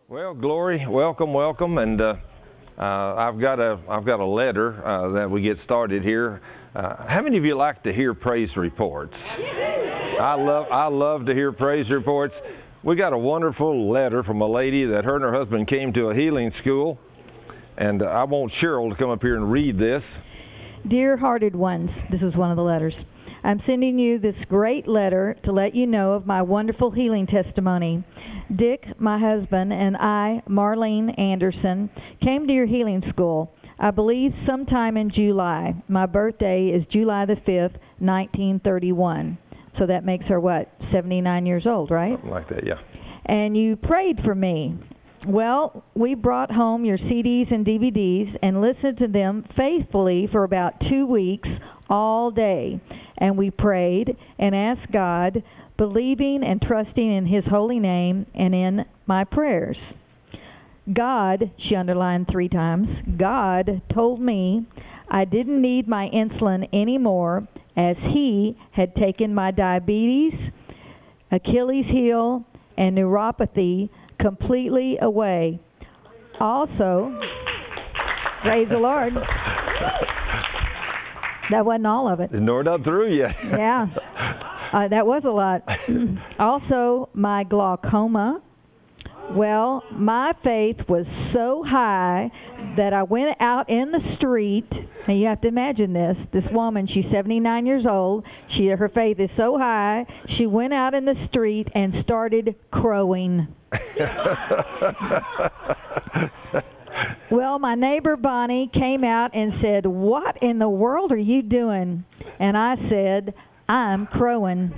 Well, Glory, welcome, and I've got a letter that we get started here. How many of you like to hear praise reports? I love to hear praise reports. We got a wonderful letter from a lady that her and her husband came to a healing school, and I want Cheryl to come up here and read this. Dear-hearted ones, this is one of the letters. I'm sending you this great letter to let you know of my wonderful healing testimony. Dick, my husband, and I, Marlene Anderson, came to your healing school, I believe sometime in July. My birthday is July the 5th, 1931. So that makes her, 79 years old, right? Something like that, yeah. And you prayed for me. Well, we brought home your CDs and DVDs and listened to them faithfully for about 2 weeks, all day. And we prayed and asked God, believing and trusting in His holy name and in my prayers. God, she underlined 3 times, God told me I didn't need my insulin anymore, as He had taken my diabetes, Achilles heel, and neuropathy completely away. Also, praise the Lord. That wasn't all of it. Nor not through yet. Yeah, that was a lot. Also, my glaucoma. Well, my faith was so high that I went out in the street, and you have to imagine this woman, she's 79 years old, her faith is so high, she went out in the street and started crowing. Well, my neighbor Bonnie came out and said, "What in the world are you doing?" And I said, "I'm crowing."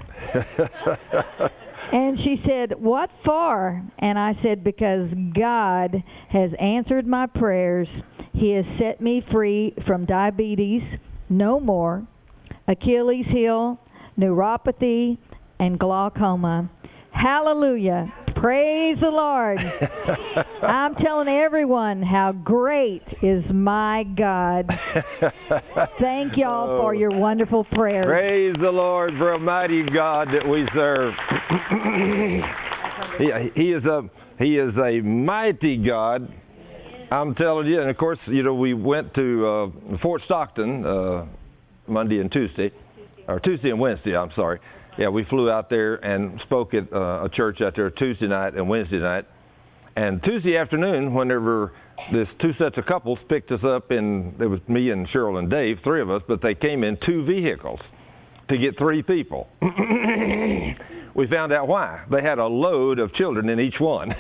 And she said, "What for?" And I said, "Because God has answered my prayers. He has set me free from diabetes, no more, Achilles heel, neuropathy, and glaucoma." Hallelujah. Praise the Lord. I'm telling everyone how great is my God. Thank y'all for your wonderful prayers. Praise the Lord for a mighty God that we serve. He is a mighty God. I'm telling you, and of course, we went to Fort Stockton Monday and Tuesday, or Tuesday and Wednesday, I'm sorry. Yeah, we flew out there and spoke at a church out there Tuesday night and Wednesday night. And Tuesday afternoon, whenever this 2 sets of couples picked us up, and it was me and Cheryl and Dave, 3 of us, but they came in 2 vehicles to get 3 people. We found out why. They had a load of children in each one.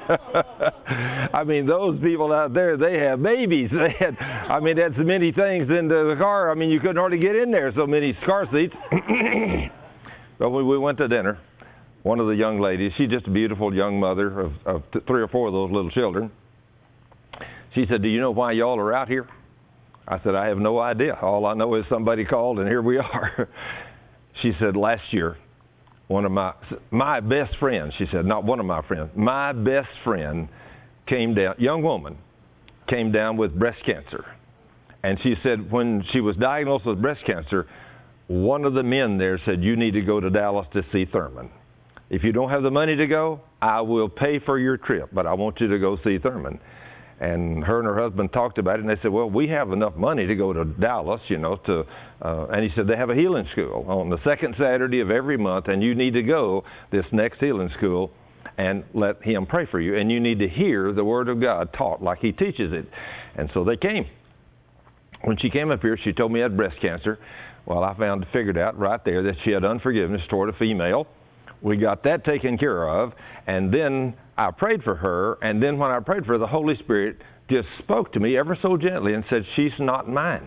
I mean, those people out there, they have babies. They had so many things in the car. I mean, you couldn't hardly get in there, so many car seats. Well, we went to dinner. One of the young ladies, she's just a beautiful young mother of 3 or 4 of those little children. She said, "Do you know why y'all are out here?" I said, "I have no idea. All I know is somebody called, and here we are." She said, "Last year, one of my best friends," she said, not one of my friends, my best friend came down, young woman, came down with breast cancer. And she said when she was diagnosed with breast cancer, one of the men there said, "You need to go to Dallas to see Thurman. If you don't have the money to go, I will pay for your trip, but I want you to go see Thurman." And her and her husband talked about it, and they said, "Well, we have enough money to go to Dallas, and he said, "They have a healing school on the 2nd Saturday of every month, and you need to go this next healing school and let him pray for you, and you need to hear the Word of God taught like he teaches it." And so they came. When she came up here, she told me I had breast cancer. Well, I figured out right there that she had unforgiveness toward a female. We got that taken care of, and then I prayed for her, and then when I prayed for her, the Holy Spirit just spoke to me ever so gently and said, "She's not mine.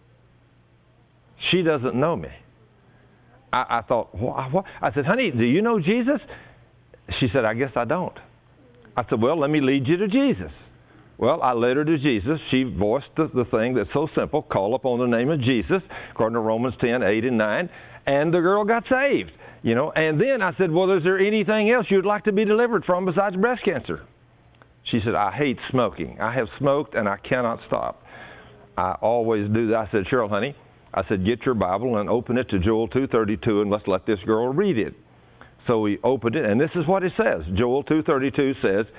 She doesn't know me." I thought, what? I said, "Honey, do you know Jesus?" She said, "I guess I don't." I said, "Well, let me lead you to Jesus." Well, I led her to Jesus. She voiced the thing that's so simple, call upon the name of Jesus, according to Romans 10, 8 and 9, and the girl got saved. And then I said, "Well, is there anything else you'd like to be delivered from besides breast cancer?" She said, "I hate smoking. I have smoked and I cannot stop. I always do that." I said, "Cheryl, honey," I said, "get your Bible and open it to Joel 2:32 and let's let this girl read it." So we opened it, and this is what it says. Joel 2:32 says,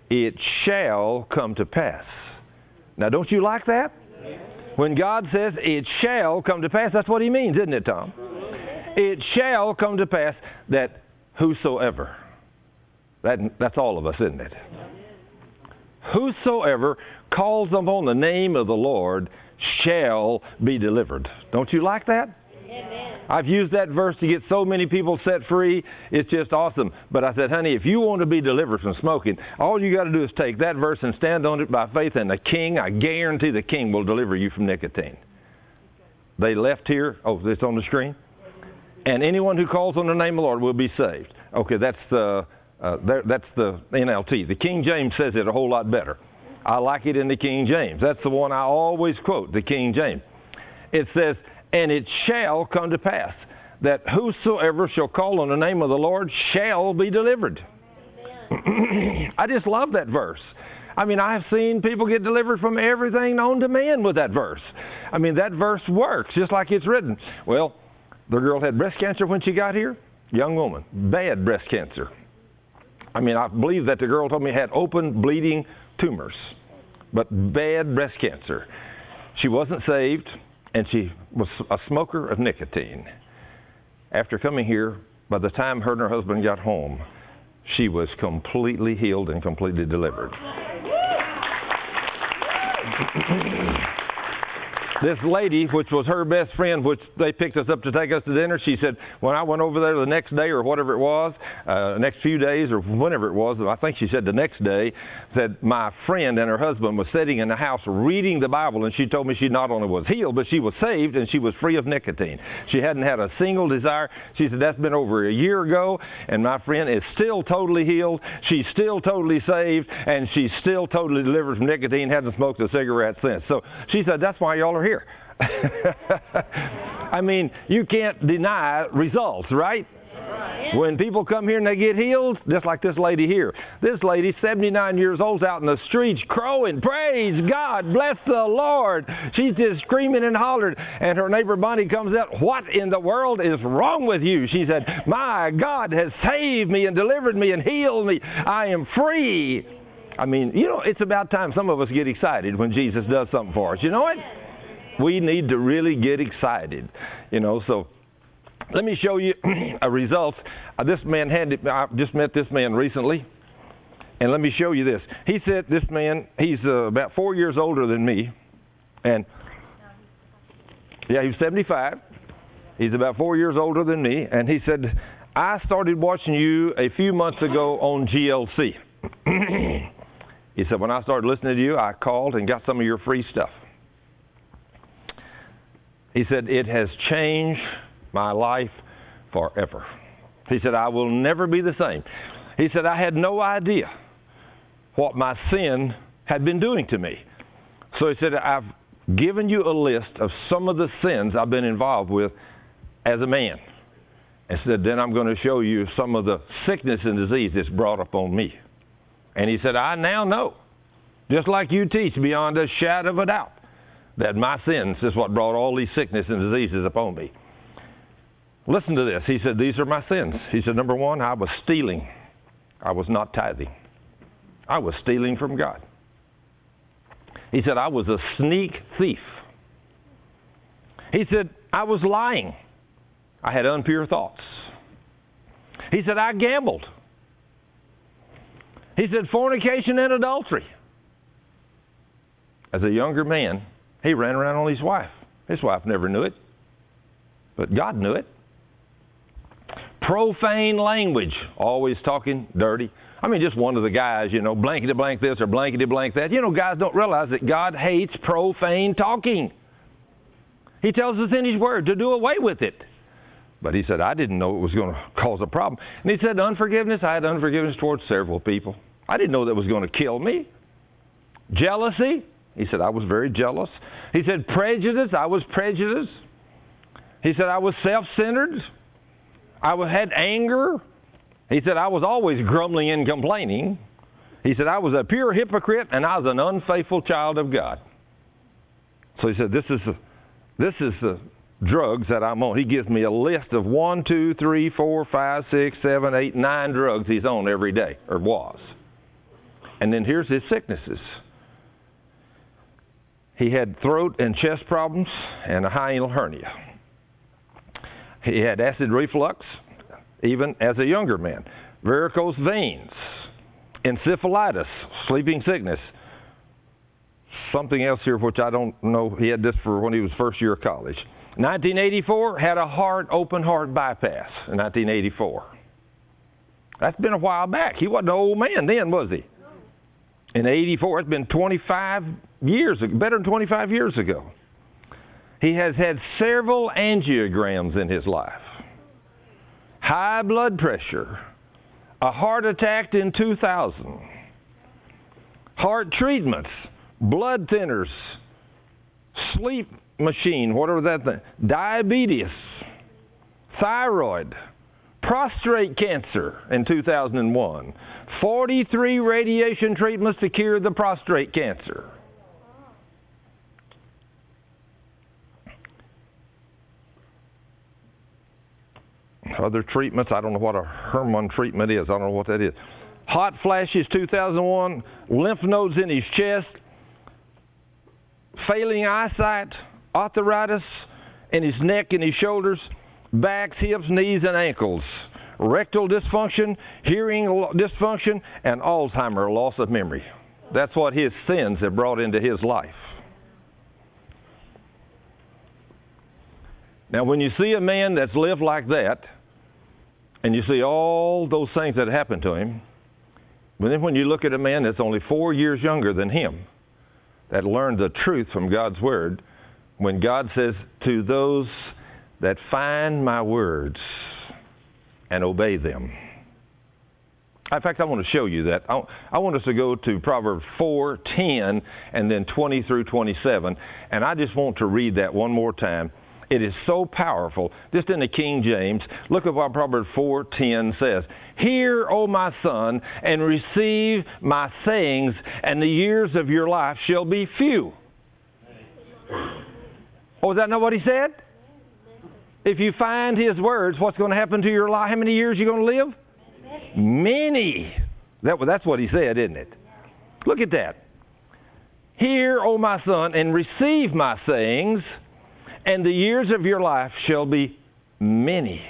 it shall come to pass. Now, don't you like that? When God says it shall come to pass, that's what he means, isn't it, Tom? It shall come to pass that whosoever, that's all of us, isn't it? Whosoever calls upon the name of the Lord shall be delivered. Don't you like that? Amen. I've used that verse to get so many people set free. It's just awesome. But I said, honey, if you want to be delivered from smoking, all you got to do is take that verse and stand on it by faith, and the King, I guarantee the King will deliver you from nicotine. They left here. Oh, it's on the screen. And anyone who calls on the name of the Lord will be saved. Okay, that's the NLT. The King James says it a whole lot better. I like it in the King James. That's the one I always quote, the King James. It says, and it shall come to pass that whosoever shall call on the name of the Lord shall be delivered. I just love that verse. I mean, I've seen people get delivered from everything known to man with that verse. I mean, that verse works just like it's written. Well, the girl had breast cancer when she got here. Young woman, bad breast cancer. I mean, I believe that the girl told me had open bleeding tumors, but bad breast cancer. She wasn't saved, and she was a smoker of nicotine. After coming here, by the time her and her husband got home, she was completely healed and completely delivered. This lady, which was her best friend, which they picked us up to take us to dinner, she said, when I went over there the next day or whatever it was, next few days or whenever it was, I think she said the next day, said my friend and her husband was sitting in the house reading the Bible, and she told me she not only was healed, but she was saved and she was free of nicotine. She hadn't had a single desire. She said, that's been over a year ago, and my friend is still totally healed. She's still totally saved, and she's still totally delivered from nicotine, hasn't smoked a cigarette since. So she said, that's why y'all are here. I mean, you can't deny results, right? When people come here and they get healed, just like this lady here. This lady, 79 years old, out in the streets crowing, praise God, bless the Lord. She's just screaming and hollering. And her neighbor Bonnie comes out, what in the world is wrong with you? She said, my God has saved me and delivered me and healed me. I am free. I mean, you know, it's about time some of us get excited when Jesus does something for us. You know what? We need to really get excited, you know. So let me show you a result. This man I just met this man recently, and let me show you this. He said this man, he's about 4 years older than me, and yeah, he's 75. He's about 4 years older than me, and he said, I started watching you a few months ago on GLC. He said, when I started listening to you, I called and got some of your free stuff. He said, it has changed my life forever. He said, I will never be the same. He said, I had no idea what my sin had been doing to me. So he said, I've given you a list of some of the sins I've been involved with as a man. And said, then I'm going to show you some of the sickness and disease that's brought upon me. And he said, I now know, just like you teach beyond a shadow of a doubt, that my sins is what brought all these sickness and diseases upon me. Listen to this. He said, these are my sins. He said, number one, I was stealing. I was not tithing. I was stealing from God. He said, I was a sneak thief. He said, I was lying. I had impure thoughts. He said, I gambled. He said, fornication and adultery. As a younger man, he ran around on his wife. His wife never knew it, but God knew it. Profane language, always talking dirty. I mean, just one of the guys, you know, blankety blank this or blankety blank that. You know, guys don't realize that God hates profane talking. He tells us in His Word to do away with it. But he said, I didn't know it was going to cause a problem. And he said, unforgiveness, I had unforgiveness towards several people. I didn't know that was going to kill me. Jealousy. He said, I was very jealous. He said, prejudice. I was prejudiced. He said, I was self-centered. I had anger. He said, I was always grumbling and complaining. He said, I was a pure hypocrite and I was an unfaithful child of God. So he said, this is the drugs that I'm on. He gives me a list of 1, 2, 3, 4, 5, 6, 7, 8, 9 drugs he's on every day, or was. And then here's his sicknesses. He had throat and chest problems and a hiatal hernia. He had acid reflux, even as a younger man. Varicose veins, encephalitis, sleeping sickness. Something else here which I don't know. He had this for when he was first year of college. 1984, had a open heart bypass in 1984. That's been a while back. He wasn't an old man then, was he? In 84, it's been 25 years, better than 25 years ago. He has had several angiograms in his life. High blood pressure. A heart attack in 2000. Heart treatments. Blood thinners. Sleep machine, whatever that thing. Diabetes. Thyroid. Prostate cancer in 2001. 43 radiation treatments to cure the prostate cancer. Other treatments, I don't know what a Hermon treatment is. I don't know what that is. Hot flashes 2001. Lymph nodes in his chest. Failing eyesight. Arthritis in his neck and his shoulders. Backs, hips, knees, and ankles. Rectal dysfunction, hearing dysfunction, and Alzheimer's, loss of memory. That's what his sins have brought into his life. Now, when you see a man that's lived like that, and you see all those things that happened to him, but then when you look at a man that's only 4 years younger than him, that learned the truth from God's Word, when God says, to those that find my words and obey them. In fact, I want to show you that. I want us to go to Proverbs 4:10 and then 20 through 27. And I just want to read that one more time. It is so powerful. Just in the King James, look at what Proverbs 4:10 says. Hear, O my son, and receive my sayings, and the years of your life shall be few. Oh, is that not what he said? If you find his words, what's going to happen to your life? How many years are you going to live? Many. That's what he said, isn't it? Look at that. Hear, O my son, and receive my sayings, and the years of your life shall be many.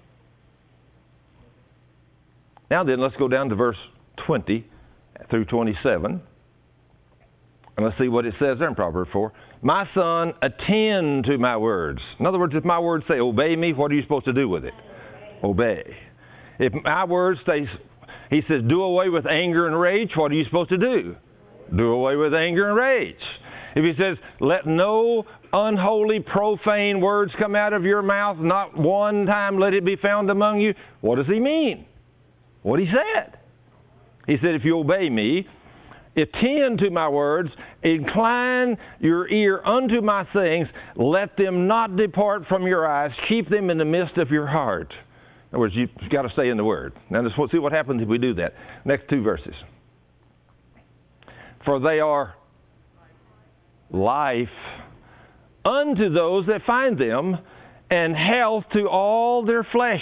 Now then, let's go down to verse 20 through 27. And let's see what it says there in Proverbs 4. My son, attend to my words. In other words, if my words say, obey me, what are you supposed to do with it? Obey. If my words say, he says, do away with anger and rage, what are you supposed to do? Do away with anger and rage. If he says, let no unholy, profane words come out of your mouth, not one time let it be found among you, what does he mean? What he said. He said, if you obey me, attend to my words, incline your ear unto my sayings, let them not depart from your eyes, keep them in the midst of your heart. In other words, you've got to stay in the Word. Now let's see what happens if we do that. Next two verses. For they are life unto those that find them, and health to all their flesh.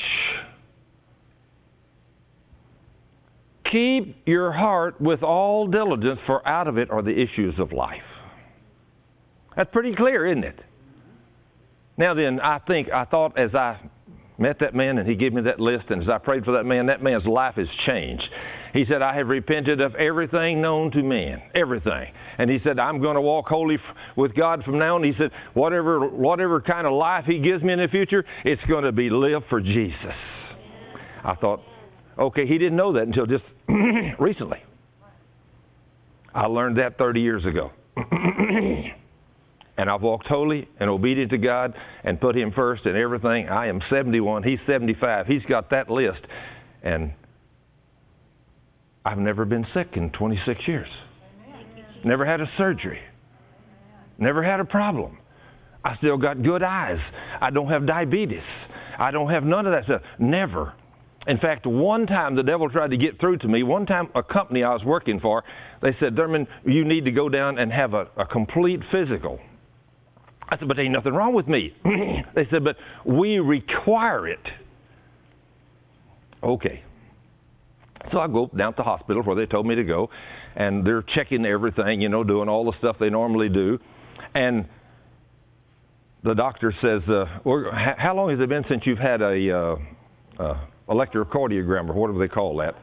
Keep your heart with all diligence, for out of it are the issues of life. That's pretty clear, isn't it? Now then, I thought as I met that man and he gave me that list, and as I prayed for that man's life has changed. He said, I have repented of everything known to man, everything. And he said, I'm going to walk holy with God from now on. He said, whatever kind of life he gives me in the future, it's going to be live for Jesus. I thought, okay, he didn't know that until just recently. I learned that 30 years ago. And I've walked holy and obedient to God and put him first in everything. I am 71. He's 75. He's got that list. And I've never been sick in 26 years. Never had a surgery. Never had a problem. I still got good eyes. I don't have diabetes. I don't have none of that stuff. Never. In fact, one time the devil tried to get through to me. One time a company I was working for, they said, Thurman, you need to go down and have a complete physical. I said, but there ain't nothing wrong with me. They said, but we require it. Okay. So I go down to the hospital where they told me to go, and they're checking everything, you know, doing all the stuff they normally do. And the doctor says, how long has it been since you've had a electrocardiogram, or whatever they call that?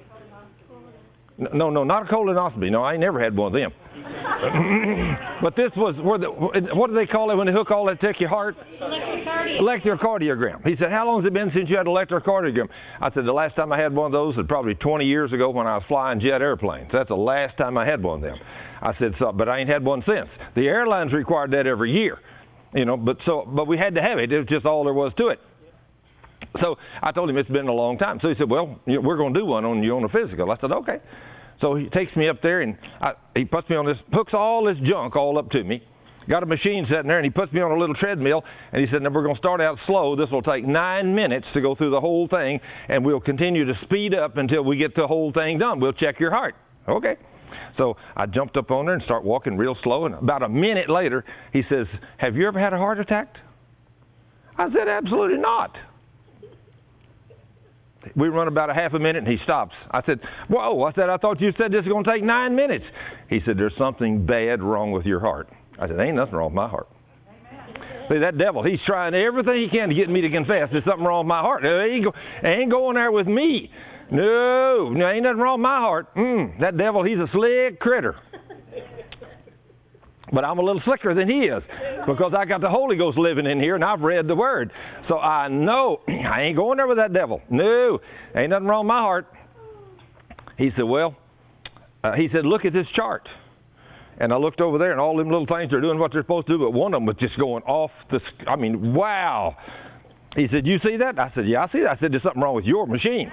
No, not a colonoscopy. No, I ain't never had one of them. But this was, what do they call it when they hook all that to your heart? Electrocardiogram. He said, how long has it been since you had an electrocardiogram? I said, the last time I had one of those was probably 20 years ago when I was flying jet airplanes. That's the last time I had one of them. I said, but I ain't had one since. The airlines required that every year. You know, but we had to have it. It was just all there was to it. So I told him it's been a long time. So he said, well, we're going to do one on you on a physical. I said, okay. So he takes me up there, and he puts me on this, hooks all this junk all up to me. Got a machine sitting there, and he puts me on a little treadmill, and he said, now we're going to start out slow. This will take 9 minutes to go through the whole thing, and we'll continue to speed up until we get the whole thing done. We'll check your heart. Okay. So I jumped up on there and start walking real slow, and about a minute later, he says, have you ever had a heart attack? I said, absolutely not. We run about a half a minute, and he stops. I said, whoa, I thought you said this is going to take 9 minutes. He said, there's something bad wrong with your heart. I said, ain't nothing wrong with my heart. See, that devil, he's trying everything he can to get me to confess there's something wrong with my heart. He ain't going there with me. No, ain't nothing wrong with my heart. That devil, he's a slick critter. But I'm a little slicker than he is, because I got the Holy Ghost living in here, and I've read the Word. So I know I ain't going there with that devil. No, ain't nothing wrong with my heart. He said, well, he said, look at this chart. And I looked over there, and all them little things are doing what they're supposed to do, but one of them was just going off wow. He said, you see that? I said, yeah, I see that. I said, there's something wrong with your machine.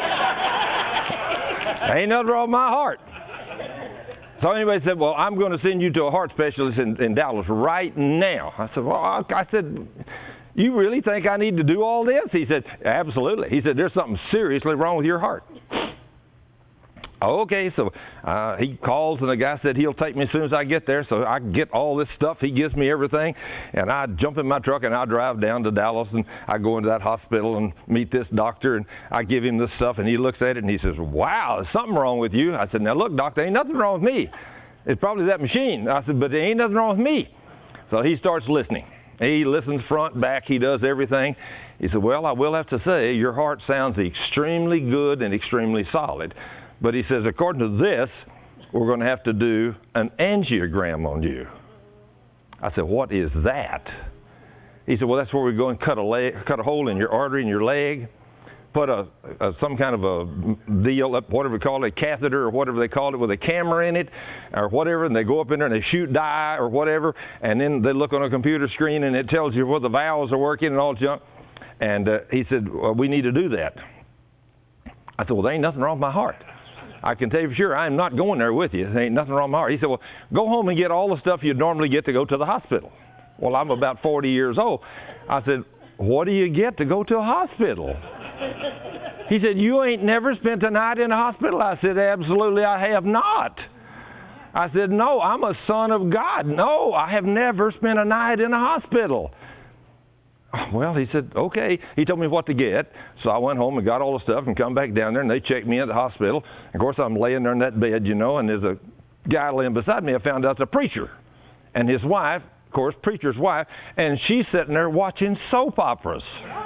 Ain't nothing wrong with my heart. So anyway, he said, well, I'm going to send you to a heart specialist in Dallas right now. I said, well, you really think I need to do all this? He said, absolutely. He said, there's something seriously wrong with your heart. Okay, so he calls, and the guy said he'll take me as soon as I get there, so I get all this stuff. He gives me everything, and I jump in my truck, and I drive down to Dallas, and I go into that hospital and meet this doctor, and I give him this stuff, and he looks at it, and he says, wow, there's something wrong with you. I said, now, look, doctor, ain't nothing wrong with me. It's probably that machine. I said, but there ain't nothing wrong with me. So he starts listening. He listens front, back. He does everything. He said, well, I will have to say your heart sounds extremely good and extremely solid. But he says, according to this, we're going to have to do an angiogram on you. I said, what is that? He said, well, that's where we go and cut a hole in your artery in your leg, put some kind of a deal, whatever we call it, a catheter or whatever they call it, with a camera in it or whatever, and they go up in there and they shoot dye or whatever, and then they look on a computer screen and it tells you where the valves are working and all junk. And he said, well, we need to do that. I said, well, there ain't nothing wrong with my heart. I can tell you for sure, I'm not going there with you. There ain't nothing wrong with my heart. He said, well, go home and get all the stuff you'd normally get to go to the hospital. Well, I'm about 40 years old. I said, what do you get to go to a hospital? He said, you ain't never spent a night in a hospital? I said, absolutely, I have not. I said, no, I'm a son of God. No, I have never spent a night in a hospital. Well, he said, okay. He told me what to get. So I went home and got all the stuff and come back down there, and they checked me in at the hospital. Of course, I'm laying there in that bed, you know, and there's a guy laying beside me. I found out it's a preacher. And his wife, of course, preacher's wife, and she's sitting there watching soap operas.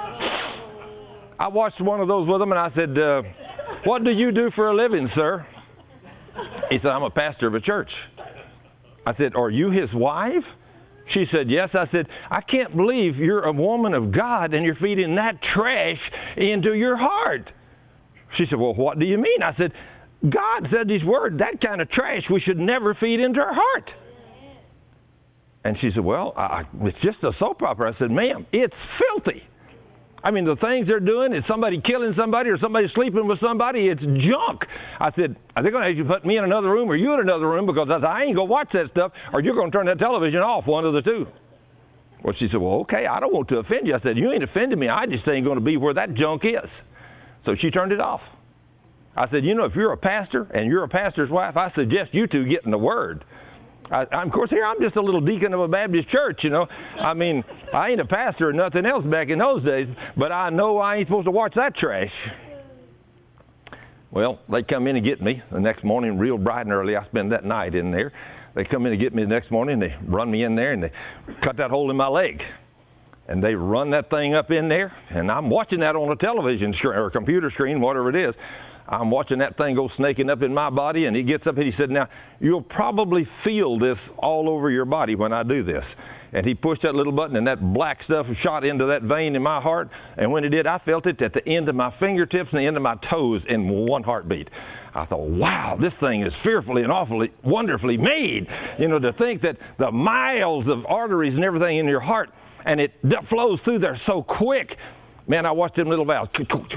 I watched one of those with them, and I said, what do you do for a living, sir? He said, I'm a pastor of a church. I said, are you his wife? She said, yes. I said, I can't believe you're a woman of God and you're feeding that trash into your heart. She said, well, what do you mean? I said, God said these words, that kind of trash we should never feed into our heart. And she said, well, it's just a soap opera. I said, ma'am, it's filthy. I mean, the things they're doing, is somebody killing somebody or somebody sleeping with somebody, it's junk. I said, are they going to have you put me in another room or you in another room? Because I said, I ain't going to watch that stuff, or you're going to turn that television off, one of the two. Well, she said, well, okay, I don't want to offend you. I said, you ain't offended me. I just ain't going to be where that junk is. So she turned it off. I said, you know, if you're a pastor and you're a pastor's wife, I suggest you two get in the Word. Of course, here I'm just a little deacon of a Baptist church, you know. I mean, I ain't a pastor or nothing else back in those days, but I know I ain't supposed to watch that trash. Well, they come in and get me the next morning real bright and early. I spend that night in there. They come in and get me the next morning. They run me in there, and they cut that hole in my leg. And they run that thing up in there, and I'm watching that on a television screen or a computer screen, whatever it is. I'm watching that thing go snaking up in my body, and he gets up and he said, now, you'll probably feel this all over your body when I do this. And he pushed that little button, and that black stuff shot into that vein in my heart. And when it did, I felt it at the end of my fingertips and the end of my toes in one heartbeat. I thought, wow, this thing is fearfully and awfully wonderfully made. You know, to think that the miles of arteries and everything in your heart, and it flows through there so quick. Man, I watched them little valves.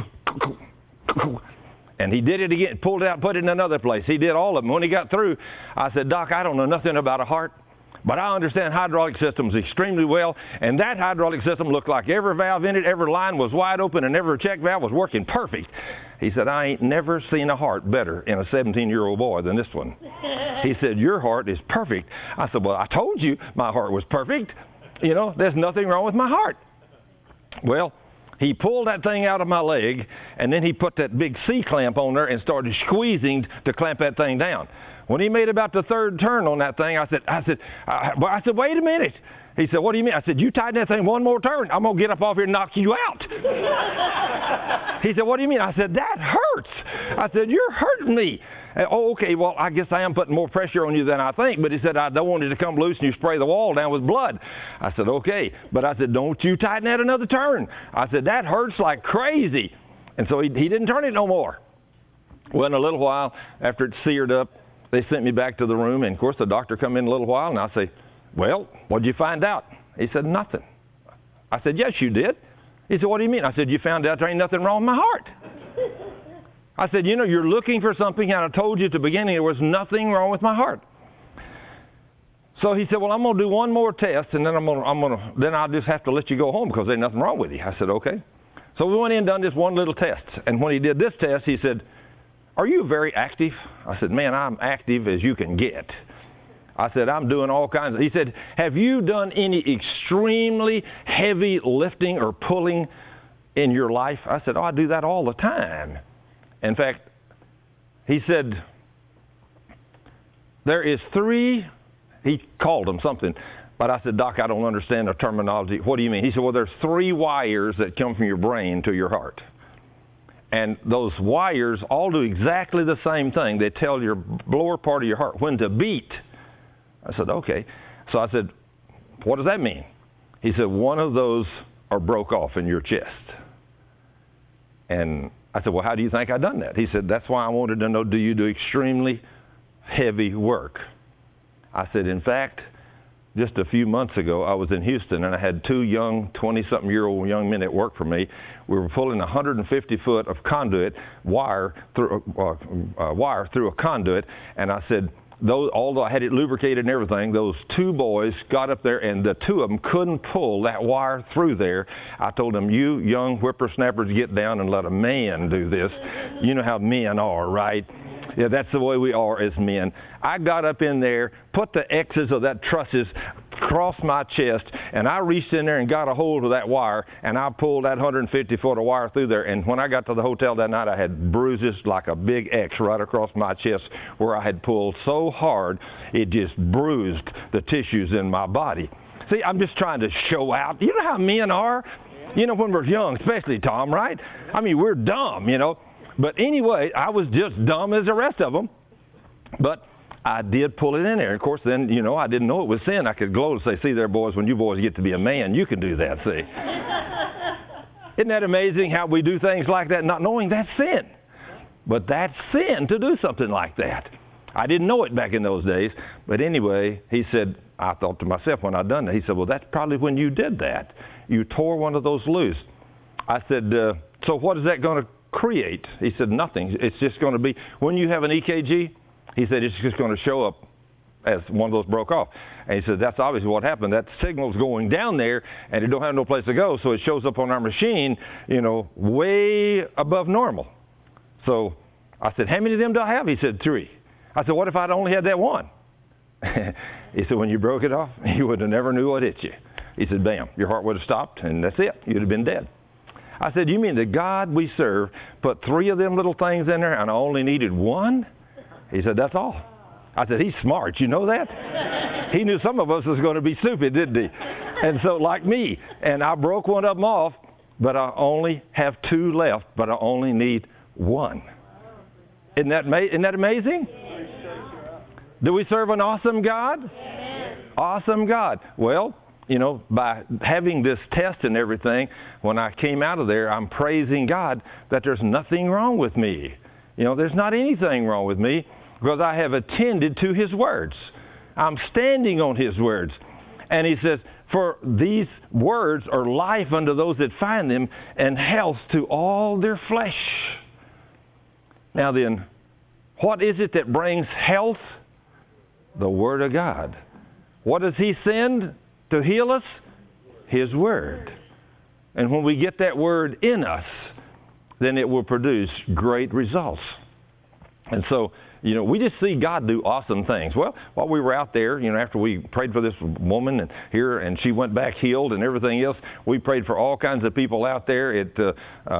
And he did it again, pulled it out, put it in another place. He did all of them. When he got through, I said, Doc, I don't know nothing about a heart, but I understand hydraulic systems extremely well. And that hydraulic system looked like every valve in it, every line was wide open, and every check valve was working perfect. He said, I ain't never seen a heart better in a 17-year-old boy than this one. He said, your heart is perfect. I said, well, I told you my heart was perfect. You know, there's nothing wrong with my heart. Well, he pulled that thing out of my leg, and then he put that big C-clamp on there and started squeezing to clamp that thing down. When he made about the third turn on that thing, I said, wait a minute. He said, what do you mean? I said, you tighten that thing one more turn, I'm going to get up off here and knock you out. He said, what do you mean? I said, that hurts. I said, you're hurting me. Oh, okay, well, I guess I am putting more pressure on you than I think. But he said, I don't want it to come loose and you spray the wall down with blood. I said, okay. But I said, don't you tighten that another turn. I said, that hurts like crazy. And so he didn't turn it no more. Well, in a little while, after it seared up, they sent me back to the room. And, of course, the doctor come in a little while, and I say, well, what did you find out? He said, nothing. I said, yes, you did. He said, what do you mean? I said, you found out there ain't nothing wrong with my heart. I said, you know, you're looking for something, and I told you at the beginning there was nothing wrong with my heart. So he said, well, I'm going to do one more test, and then then I'll just have to let you go home because there's nothing wrong with you. I said, okay. So we went in and done this one little test. And when he did this test, he said, are you very active? I said, man, I'm active as you can get. I said, I'm doing all kinds of... He said, have you done any extremely heavy lifting or pulling in your life? I said, oh, I do that all the time. In fact, he said, there is 3, he called them something, but I said, Doc, I don't understand the terminology. What do you mean? He said, well, there's 3 wires that come from your brain to your heart. And those wires all do exactly the same thing. They tell your lower part of your heart when to beat. I said, okay. So I said, what does that mean? He said, one of those are broke off in your chest. And I said, well, how do you think I done that? He said, that's why I wanted to know, do you do extremely heavy work? I said, in fact, just a few months ago, I was in Houston, and I had 2 young, 20-something-year-old young men that worked for me. We were pulling 150 foot of conduit wire through a conduit, and I said, although I had it lubricated and everything, those 2 boys got up there, and the 2 of them couldn't pull that wire through there. I told them, you young whippersnappers, get down and let a man do this. You know how men are, right? Yeah, that's the way we are as men. I got up in there, put the X's of that trusses across my chest, and I reached in there and got a hold of that wire, and I pulled that 150 foot of wire through there. And when I got to the hotel that night, I had bruises like a big X right across my chest where I had pulled so hard it just bruised the tissues in my body. See, I'm just trying to show out. You know how men are? You know, when we're young, especially Tom, right? I mean, we're dumb, you know. But anyway, I was just dumb as the rest of them. But I did pull it in there. Of course, then, you know, I didn't know it was sin. I could gloat and say, see there, boys, when you boys get to be a man, you can do that, see. Isn't that amazing how we do things like that not knowing that's sin? But that's sin to do something like that. I didn't know it back in those days. But anyway, he said, I thought to myself when I'd done that, he said, well, that's probably when you did that. You tore one of those loose. I said, so what is that going to create? He said, nothing. It's just going to be, when you have an EKG, he said, it's just going to show up as one of those broke off. And he said, that's obviously what happened. That signal's going down there, and it don't have no place to go, so it shows up on our machine, you know, way above normal. So I said, how many of them do I have? He said, 3. I said, what if I'd only had that one? He said, when you broke it off, you would have never knew what hit you. He said, bam, your heart would have stopped, and that's it. You'd have been dead. I said, you mean the God we serve put 3 of them little things in there and I only needed 1? He said, that's all. I said, he's smart. You know that? He knew some of us was going to be stupid, didn't he? And so like me, and I broke one of them off, but I only have 2 left, but I only need 1. Isn't that amazing? Do we serve an awesome God? Awesome God. Well, you know, by having this test and everything, when I came out of there, I'm praising God that there's nothing wrong with me. You know, there's not anything wrong with me because I have attended to His words. I'm standing on His words. And He says, for these words are life unto those that find them and health to all their flesh. Now then, what is it that brings health? The Word of God. What does He send to heal us? His Word. And when we get that Word in us, then it will produce great results. And so, you know, we just see God do awesome things. Well, while we were out there, you know, after we prayed for this woman and she went back healed and everything else, we prayed for all kinds of people out there at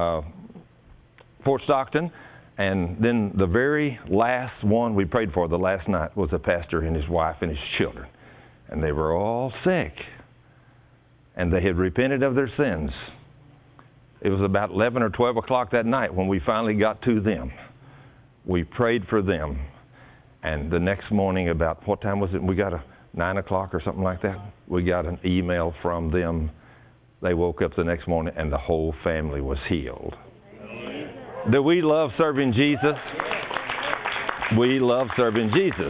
Fort Stockton. And then the very last one we prayed for the last night was a pastor and his wife and his children. And they were all sick. And they had repented of their sins. It was about 11 or 12 o'clock that night when we finally got to them. We prayed for them. And the next morning about, what time was it? We got 9 o'clock or something like that. We got an email from them. They woke up the next morning and the whole family was healed. Do we love serving Jesus? We love serving Jesus.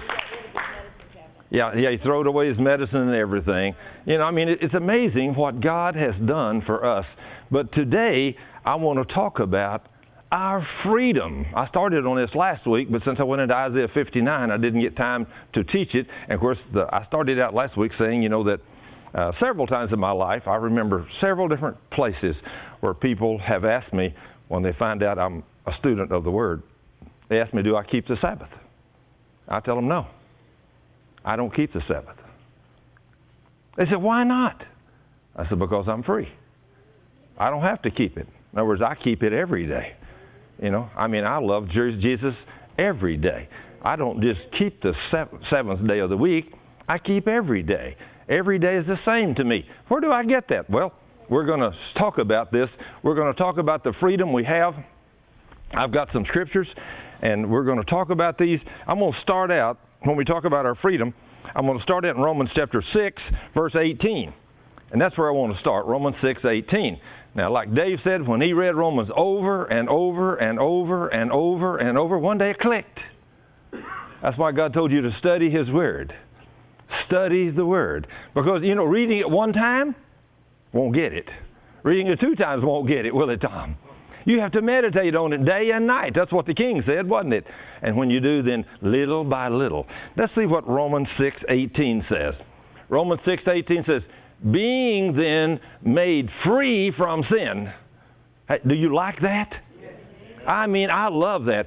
Yeah, He throwed away His medicine and everything. You know, I mean, it's amazing what God has done for us. But today, I want to talk about our freedom. I started on this last week, but since I went into Isaiah 59, I didn't get time to teach it. And of course, I started out last week saying, you know, that several times in my life, I remember several different places where people have asked me, when they find out I'm a student of the Word, they ask me, do I keep the Sabbath? I tell them, no. I don't keep the Sabbath. They said, why not? I said, because I'm free. I don't have to keep it. In other words, I keep it every day. You know, I mean, I love Jesus every day. I don't just keep the seventh day of the week. I keep every day. Every day is the same to me. Where do I get that? Well, we're going to talk about this. We're going to talk about the freedom we have. I've got some scriptures, and we're going to talk about these. I'm going to start out, when we talk about our freedom, I'm going to start out in Romans chapter 6, verse 18. And that's where I want to start, Romans 6:18. Now, like Dave said, when he read Romans over and over and over and over and over, one day it clicked. That's why God told you to study His Word. Study the Word. Because, you know, reading it one time won't get it. Reading it 2 times won't get it, will it, Tom? You have to meditate on it day and night. That's what the King said, wasn't it? And when you do, then little by little. Let's see what Romans 6:18 says. Romans 6:18 says, being then made free from sin. Hey, do you like that? I mean, I love that.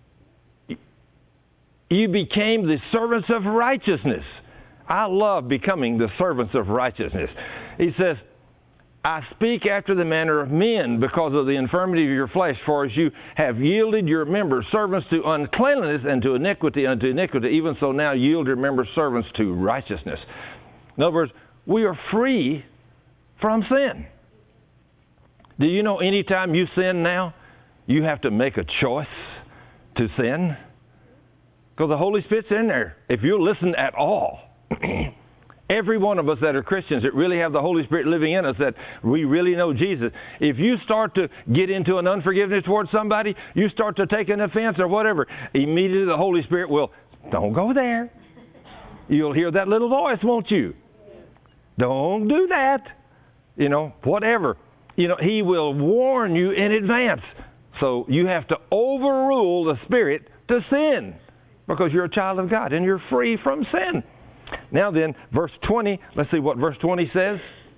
You became the servants of righteousness. I love becoming the servants of righteousness. He says, I speak after the manner of men because of the infirmity of your flesh, for as you have yielded your members servants to uncleanness and to iniquity unto iniquity, even so now yield your members servants to righteousness. In other words, we are free from sin. Do you know anytime you sin now, you have to make a choice to sin? Because the Holy Spirit's in there. If you listen at all, every one of us that are Christians that really have the Holy Spirit living in us, that we really know Jesus, if you start to get into an unforgiveness towards somebody, you start to take an offense or whatever, immediately the Holy Spirit will, don't go there. You'll hear that little voice, won't you? Don't do that. You know, whatever. You know, He will warn you in advance. So you have to overrule the Spirit to sin because you're a child of God and you're free from sin. Now then, verse 20, let's see what verse 20 says.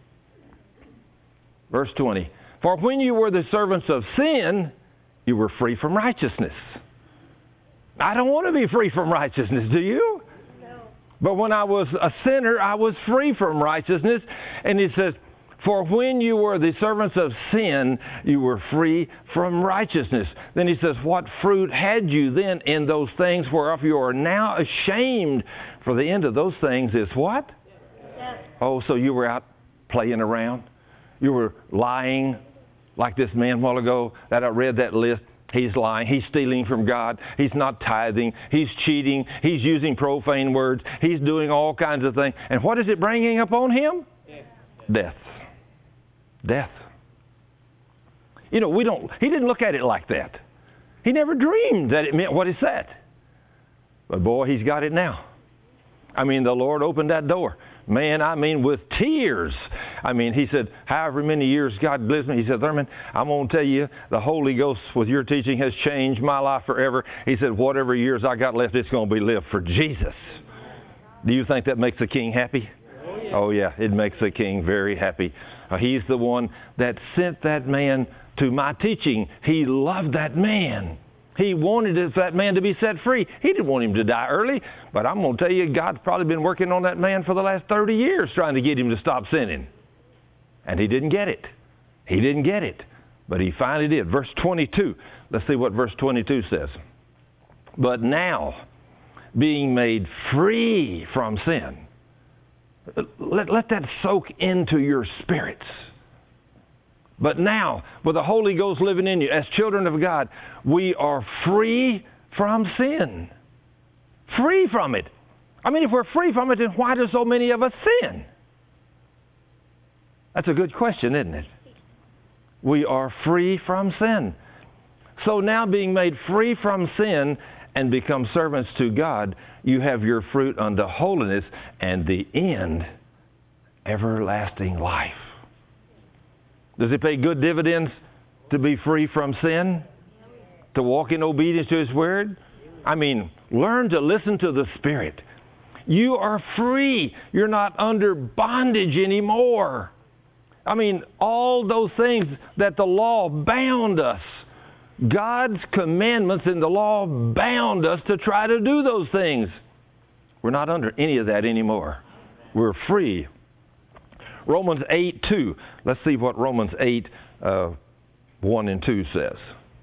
Verse 20. For when you were the servants of sin, you were free from righteousness. I don't want to be free from righteousness, do you? No. But when I was a sinner, I was free from righteousness. And He says, For when you were the servants of sin, you were free from righteousness. Then he says, what fruit had you then in those things whereof you are now ashamed? For the end of those things is what? Yes. Oh, so you were out playing around? You were lying like this man a while ago that I read that list. He's lying. He's stealing from God. He's not tithing. He's cheating. He's using profane words. He's doing all kinds of things. And what is it bringing upon him? Death. Death. You know, he didn't look at it like that. He never dreamed that it meant what he said. But boy, he's got it now. I mean, the Lord opened that door. Man, I mean, with tears. I mean, he said, however many years God blessed me, he said, Thurman, I'm going to tell you, the Holy Ghost with your teaching has changed my life forever. He said, whatever years I got left, it's going to be lived for Jesus. Do you think that makes the king happy? Oh, yeah, it makes the king very happy. He's the one that sent that man to my teaching. He loved that man. He wanted that man to be set free. He didn't want him to die early. But I'm going to tell you, God's probably been working on that man for the last 30 years trying to get him to stop sinning. And he didn't get it. He didn't get it. But he finally did. Verse 22. Let's see what verse 22 says. But now, being made free from sin. Let that soak into your spirits. But now, with the Holy Ghost living in you, as children of God, we are free from sin. Free from it. I mean, if we're free from it, then why do so many of us sin? That's a good question, isn't it? We are free from sin. So now, being made free from sin and become servants to God, you have your fruit unto holiness, and the end, everlasting life. Does it pay good dividends to be free from sin? To walk in obedience to His Word? I mean, learn to listen to the Spirit. You are free. You're not under bondage anymore. I mean, all those things that the law bound us, God's commandments in the law bound us to try to do those things. We're not under any of that anymore. We're free. Romans 8:2. Let's see what Romans 8, 1 and 2 says.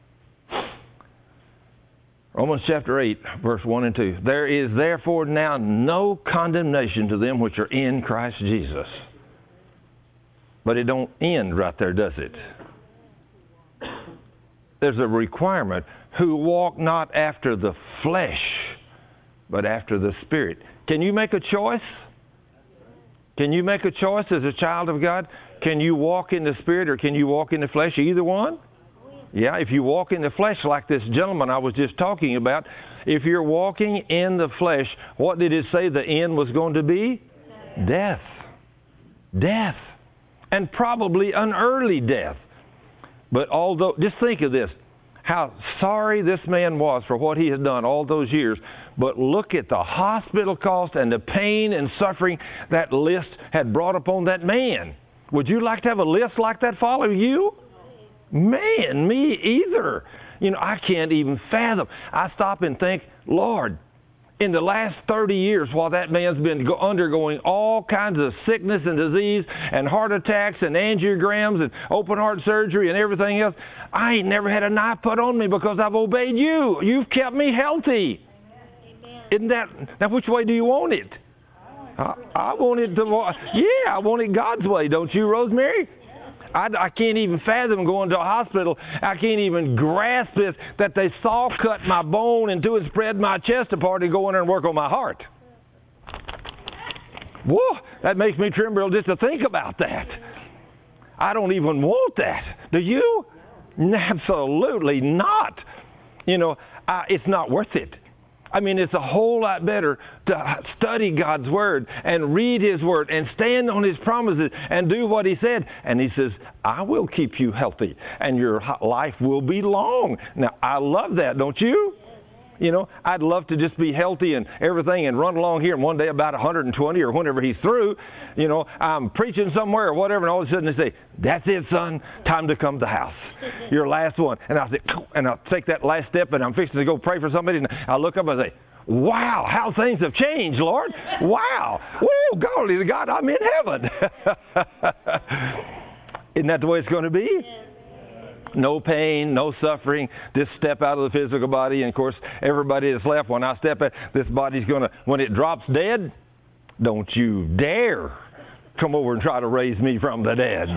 Romans chapter 8, verse 1 and 2. There is therefore now no condemnation to them which are in Christ Jesus. But it don't end right there, does it? There's a requirement. Who walk not after the flesh, but after the Spirit. Can you make a choice? Can you make a choice as a child of God? Can you walk in the Spirit or can you walk in the flesh? Either one? Yeah, if you walk in the flesh like this gentleman I was just talking about, if you're walking in the flesh, what did it say the end was going to be? Death. Death. And probably an early death. But although, just think of this, how sorry this man was for what he had done all those years. But look at the hospital cost and the pain and suffering that list had brought upon that man. Would you like to have a list like that follow you? Man, me either. You know, I can't even fathom. I stop and think, Lord, in the last 30 years, while that man's been undergoing all kinds of sickness and disease and heart attacks and angiograms and open heart surgery and everything else, I ain't never had a knife put on me because I've obeyed you. You've kept me healthy. Amen. Isn't that, now which way do you want it? I want it I want it God's way, don't you, Rosemary? I can't even fathom going to a hospital. I can't even grasp this, that they saw cut my bone into and spread my chest apart and go in there and work on my heart. Whoa, that makes me tremble just to think about that. I don't even want that. Do you? Absolutely not. You know, it's not worth it. I mean, it's a whole lot better to study God's Word and read His Word and stand on His promises and do what He said. And He says, I will keep you healthy and your life will be long. Now, I love that, don't you? You know, I'd love to just be healthy and everything and run along here and one day about 120 or whenever He's through, you know, I'm preaching somewhere or whatever, and all of a sudden they say, that's it, son, time to come to the house. Your last one. And I'll say, and I'll take that last step and I'm fixing to go pray for somebody, and I look up and I say, wow, how things have changed, Lord. Wow. Woo, golly to God, I'm in heaven. Isn't that the way it's going to be? No pain, no suffering. Just step out of the physical body. And, of course, everybody that's left, when I step out, this body's going to, when it drops dead, don't you dare come over and try to raise me from the dead.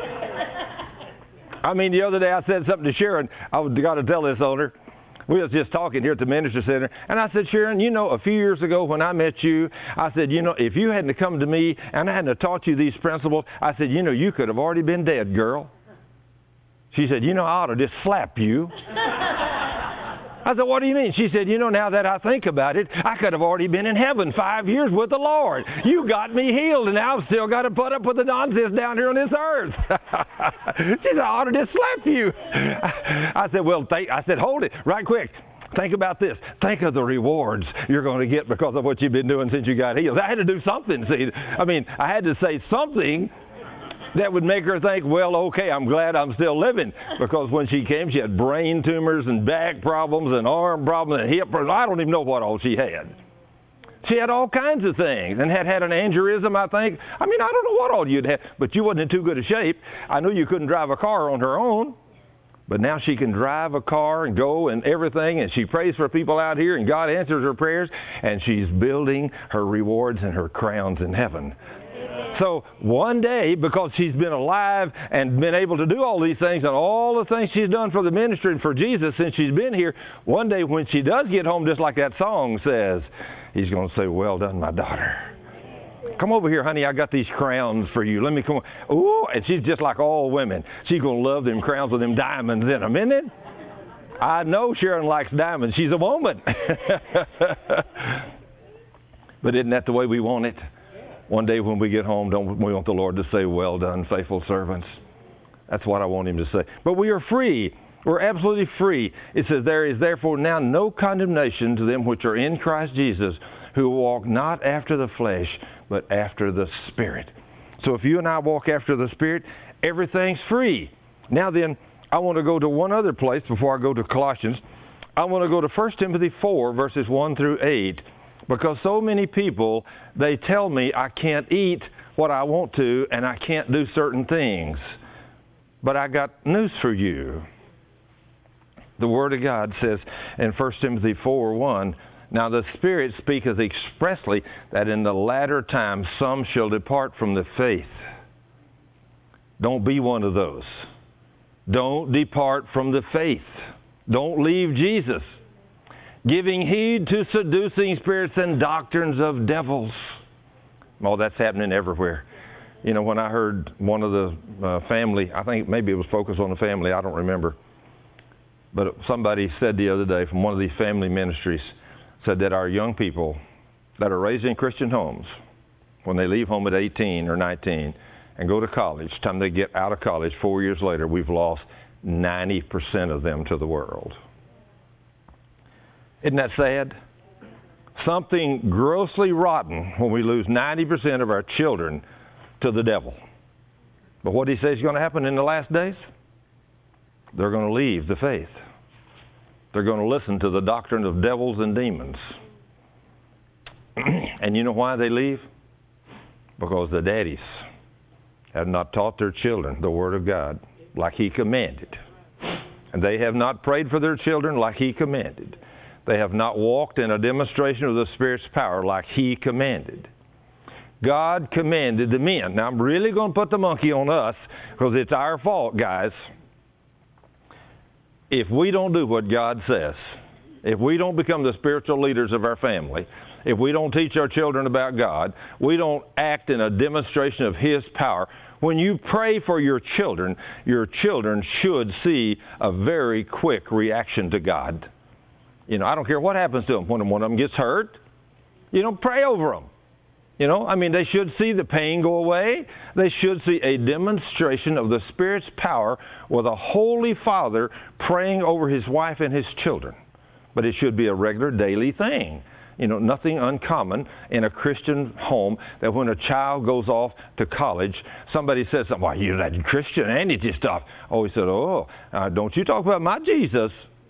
I mean, the other day I said something to Sharon. I got to tell this on her. We was just talking here at the Ministry Center, and I said, Sharon, you know, a few years ago when I met you, I said, you know, if you hadn't come to me and I hadn't taught you these principles, I said, you know, you could have already been dead, girl. She said, you know, I ought to just slap you. I said, what do you mean? She said, you know, now that I think about it, I could have already been in heaven 5 years with the Lord. You got me healed, and now I've still got to put up with the nonsense down here on this earth. She said, I ought to just slap you. I said, well, I said, hold it right quick. Think about this. Think of the rewards you're going to get because of what you've been doing since you got healed. I had to do something, see. I mean, I had to say something that would make her think, well, okay, I'm glad I'm still living. Because when she came, she had brain tumors and back problems and arm problems and hip problems. I don't even know what all she had. She had all kinds of things and had an aneurysm, I think. I mean, I don't know what all you'd had, but you wasn't in too good a shape. I knew you couldn't drive a car on her own. But now she can drive a car and go and everything, and she prays for people out here, and God answers her prayers, and she's building her rewards and her crowns in heaven. So one day, because she's been alive and been able to do all these things and all the things she's done for the ministry and for Jesus since she's been here, one day when she does get home, just like that song says, he's going to say, well done, my daughter. Come over here, honey. I got these crowns for you. Let me come on. Ooh, and she's just like all women. She's going to love them crowns with them diamonds in them, isn't it? I know Sharon likes diamonds. She's a woman. But isn't that the way we want it? One day when we get home, don't we want the Lord to say, well done, faithful servants? That's what I want him to say. But we are free. We're absolutely free. It says, there is therefore now no condemnation to them which are in Christ Jesus, who walk not after the flesh, but after the Spirit. So if you and I walk after the Spirit, everything's free. Now then, I want to go to one other place before I go to Colossians. I want to go to 1 Timothy 4, verses 1 through 8. Because so many people, they tell me I can't eat what I want to and I can't do certain things. But I got news for you. The Word of God says in 1 Timothy 4:1, now the Spirit speaketh expressly that in the latter times some shall depart from the faith. Don't be one of those. Don't depart from the faith. Don't leave Jesus. Giving heed to seducing spirits and doctrines of devils. Oh, that's happening everywhere. You know, when I heard one of the family, I think maybe it was Focus on the Family, I don't remember. But somebody said the other day from one of these family ministries, said that our young people that are raised in Christian homes, when they leave home at 18 or 19 and go to college, time they get out of college 4 years later, we've lost 90% of them to the world. Isn't that sad? Something grossly rotten when we lose 90% of our children to the devil. But what he says is going to happen in the last days? They're going to leave the faith. They're going to listen to the doctrine of devils and demons. And you know why they leave? Because the daddies have not taught their children the Word of God like He commanded. And they have not prayed for their children like He commanded. They have not walked in a demonstration of the Spirit's power like He commanded. God commanded the men. Now, I'm really going to put the monkey on us because it's our fault, guys. If we don't do what God says, if we don't become the spiritual leaders of our family, if we don't teach our children about God, we don't act in a demonstration of His power, when you pray for your children should see a very quick reaction to God. You know, I don't care what happens to them. When one of them gets hurt, you don't pray over them. You know, I mean, they should see the pain go away. They should see a demonstration of the Spirit's power with a Holy Father praying over his wife and his children. But it should be a regular daily thing. You know, nothing uncommon in a Christian home that when a child goes off to college, somebody says something, why, you're that Christianity stuff. Oh, he said, don't you talk about my Jesus.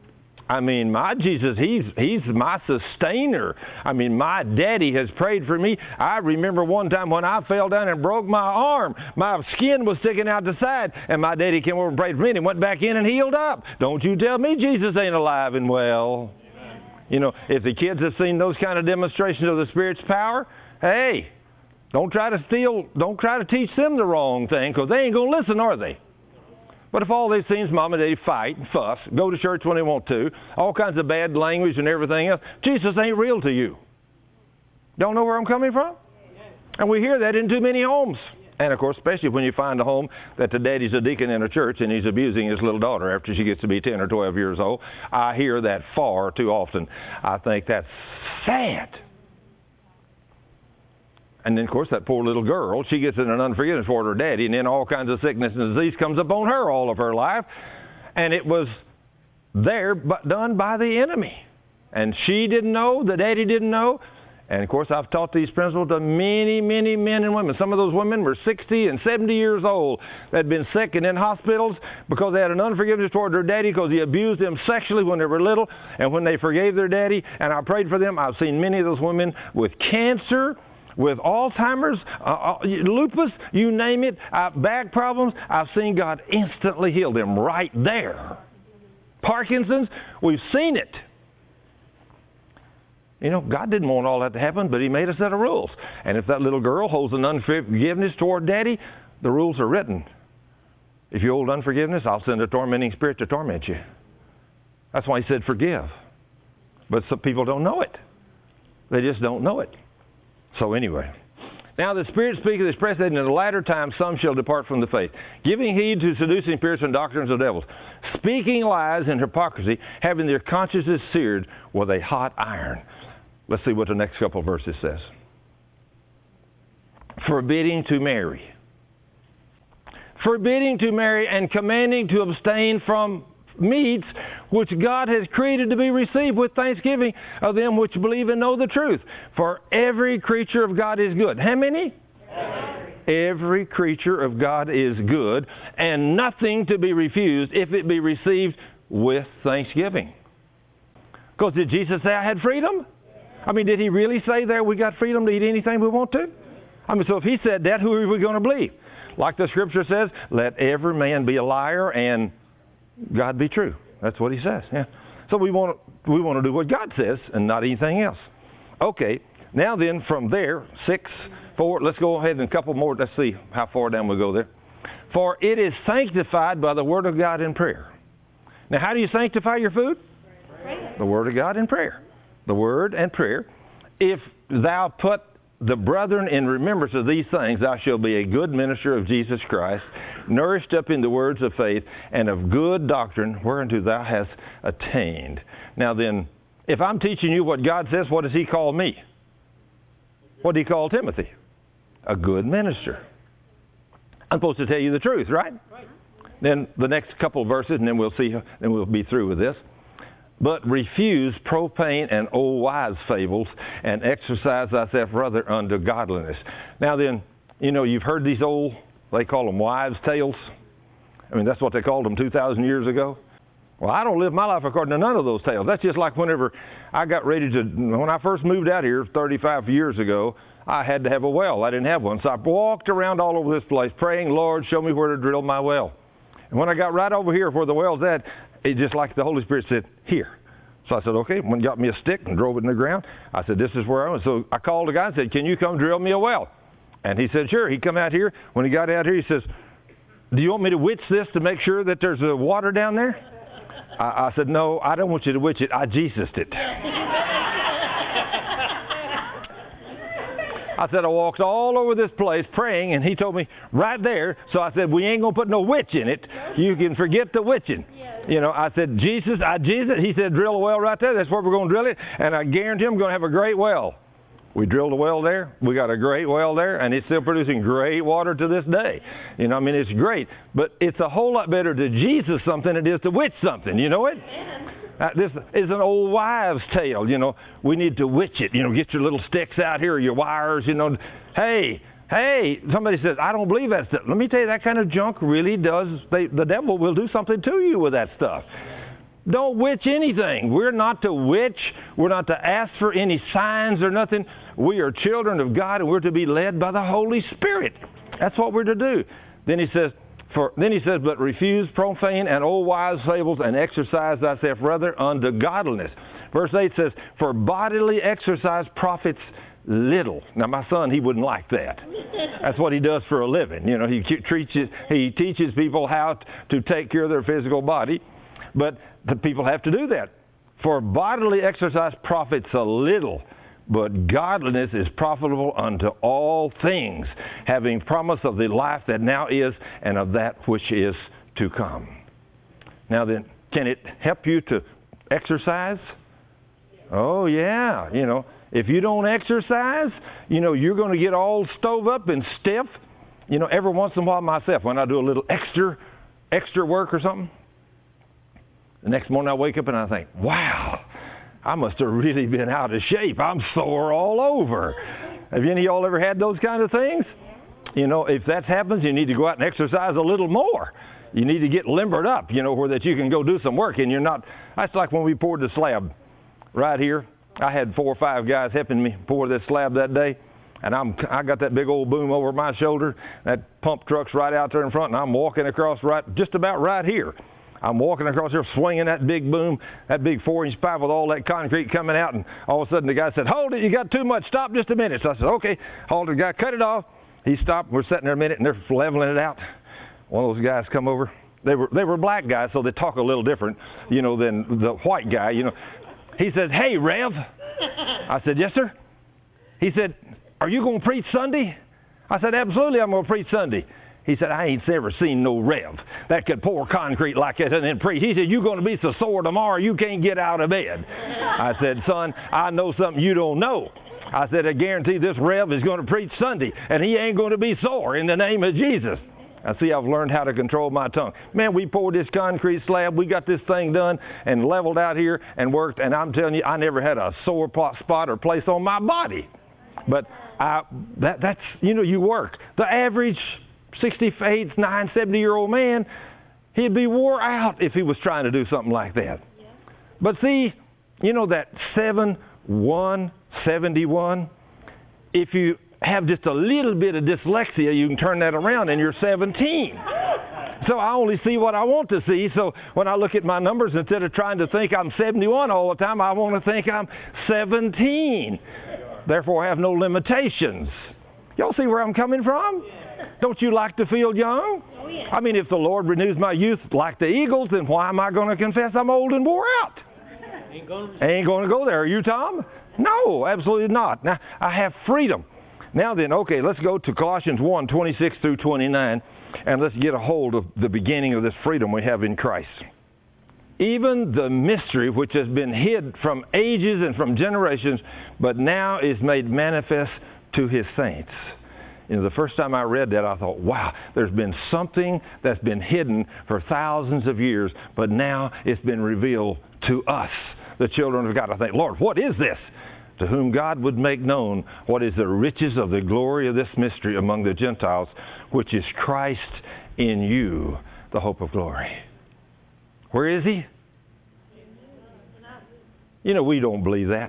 I mean, my Jesus, he's my sustainer. I mean, my daddy has prayed for me. I remember one time when I fell down and broke my arm. My skin was sticking out the side, and my daddy came over and prayed for me and went back in and healed up. Don't you tell me Jesus ain't alive and well. Amen. You know, if the kids have seen those kind of demonstrations of the Spirit's power, hey, don't try to teach them the wrong thing, because they ain't going to listen, are they? But if all they've seen is mom and daddy fight and fuss, go to church when they want to, all kinds of bad language and everything else, Jesus ain't real to you. Don't know where I'm coming from? And we hear that in too many homes. And, of course, especially when you find a home that the daddy's a deacon in a church and he's abusing his little daughter after she gets to be 10 or 12 years old. I hear that far too often. I think that's sad. And then, of course, that poor little girl, she gets in an unforgiveness toward her daddy, and then all kinds of sickness and disease comes upon her all of her life. And it was there, but done by the enemy. And she didn't know, the daddy didn't know. And, of course, I've taught these principles to many, many men and women. Some of those women were 60 and 70 years old. They'd been sick and in hospitals because they had an unforgiveness toward their daddy because he abused them sexually when they were little. And when they forgave their daddy, and I prayed for them, I've seen many of those women with cancer, with Alzheimer's, lupus, you name it, back problems. I've seen God instantly heal them right there. Parkinson's, we've seen it. You know, God didn't want all that to happen, but He made a set of rules. And if that little girl holds an unforgiveness toward daddy, the rules are written. If you hold unforgiveness, I'll send a tormenting spirit to torment you. That's why He said forgive. But some people don't know it. They just don't know it. So anyway, now the Spirit speaketh expressly that in the latter times some shall depart from the faith, giving heed to seducing spirits and doctrines of devils, speaking lies and hypocrisy, having their consciences seared with a hot iron. Let's see what the next couple of verses says. Forbidding to marry. Forbidding to marry and commanding to abstain from meats which God has created to be received with thanksgiving of them which believe and know the truth. For every creature of God is good. How many? Every creature of God is good, and nothing to be refused if it be received with thanksgiving. Because did Jesus say I had freedom? I mean, did He really say there we got freedom to eat anything we want to? I mean, so if He said that, who are we going to believe? Like the Scripture says, let every man be a liar and God be true. That's what He says. Yeah. So we want to do what God says and not anything else. Okay. Now then, from there, 6, 4. Let's go ahead and a couple more. Let's see how far down we go there. For it is sanctified by the Word of God in prayer. Now, how do you sanctify your food? Prayer. The Word of God in prayer. The Word and prayer. If thou put the brethren in remembrance of these things, thou shalt be a good minister of Jesus Christ, nourished up in the words of faith and of good doctrine, whereunto thou hast attained. Now then, if I'm teaching you what God says, what does He call me? What did He call Timothy? A good minister. I'm supposed to tell you the truth, right? Then the next couple of verses, and then we'll see, then we'll be through with this. But refuse profane and old wives' fables, and exercise thyself rather unto godliness. Now then, you know, you've heard these old, they call them wives' tales. I mean, that's what they called them 2,000 years ago. Well, I don't live my life according to none of those tales. That's just like whenever I got ready to, when I first moved out here 35 years ago, I had to have a well. I didn't have one. So I walked around all over this place praying, Lord, show me where to drill my well. And when I got right over here where the well's at, it just like the Holy Spirit said, here. So I said, okay. When he got me a stick and drove it in the ground, I said, this is where I am. So I called the guy and said, can you come drill me a well? And he said, sure. He come out here. When he got out here, he says, do you want me to witch this to make sure that there's water down there? I said, no, I don't want you to witch it. I Jesused it. I said, I walked all over this place praying, and he told me right there. So I said, we ain't going to put no witch in it. You can forget the witching. You know, I said, Jesus, I Jesus. He said, drill a well right there. That's where we're going to drill it. And I guarantee I'm going to have a great well. We drilled a well there. We got a great well there, and it's still producing great water to this day. You know, I mean, it's great. But it's a whole lot better to Jesus something than it is to witch something. You know it? This is an old wives' tale. You know, we need to witch it. You know, get your little sticks out here, your wires. You know, hey, somebody says, I don't believe that stuff. Let me tell you, that kind of junk really does. The devil will do something to you with that stuff. Don't witch anything. We're not to witch. We're not to ask for any signs or nothing. We are children of God, and we're to be led by the Holy Spirit. That's what we're to do. Then he says, but refuse profane and old wives' fables, and exercise thyself rather unto godliness. Verse 8 says, for bodily exercise profits little. Now, my son, he wouldn't like that. That's what he does for a living. You know, he teaches people how to take care of their physical body, but the people have to do that. For bodily exercise profits a little, but godliness is profitable unto all things, having promise of the life that now is and of that which is to come. Now then, can it help you to exercise? Oh, yeah. You know, if you don't exercise, you know, you're going to get all stove up and stiff. You know, every once in a while myself, when I do a little extra work or something, the next morning I wake up and I think, wow, I must have really been out of shape. I'm sore all over. Have any of y'all ever had those kind of things? You know, if that happens, you need to go out and exercise a little more. You need to get limbered up, you know, where that you can go do some work and you're not. That's like when we poured the slab right here. I had 4 or 5 guys helping me pour this slab that day. And I got that big old boom over my shoulder. That pump truck's right out there in front, and I'm walking across just about right here. I'm walking across here swinging that big boom, that big 4-inch pipe with all that concrete coming out, and all of a sudden the guy said, hold it, you got too much, stop just a minute. So I said, okay, hold it, the guy cut it off. He stopped, we're sitting there a minute, and they're leveling it out. One of those guys come over. They were black guys, so they talk a little different, you know, than the white guy, you know. He said, hey, Rev. I said, yes, sir. He said, are you going to preach Sunday? I said, absolutely, I'm going to preach Sunday. He said, I ain't ever seen no Rev that could pour concrete like that and then preach. He said, you're going to be so sore tomorrow you can't get out of bed. I said, son, I know something you don't know. I said, I guarantee this Rev is going to preach Sunday, and he ain't going to be sore in the name of Jesus. I see I've learned how to control my tongue. Man, we poured this concrete slab. We got this thing done and leveled out here and worked, and I'm telling you, I never had a sore spot or place on my body. But that's, you know, you work. The average 68, 9, 70-year-old man, he'd be wore out if he was trying to do something like that. Yeah. But see, you know that 71, if you have just a little bit of dyslexia, you can turn that around and you're 17. So I only see what I want to see. So when I look at my numbers, instead of trying to think I'm 71 all the time, I want to think I'm 17. Therefore, I have no limitations. Y'all see where I'm coming from? Don't you like to feel young? Oh, yeah. I mean, if the Lord renews my youth like the eagles, then why am I going to confess I'm old and wore out? Ain't going to go there. Are you, Tom? No, absolutely not. Now, I have freedom. Now then, okay, let's go to Colossians 1, 26 through 29, and let's get a hold of the beginning of this freedom we have in Christ. Even the mystery which has been hid from ages and from generations, but now is made manifest to his saints. You know, the first time I read that, I thought, wow, there's been something that's been hidden for thousands of years, but now it's been revealed to us, the children of God. I think, Lord, what is this? To whom God would make known what is the riches of the glory of this mystery among the Gentiles, which is Christ in you, the hope of glory. Where is he? You know, we don't believe that.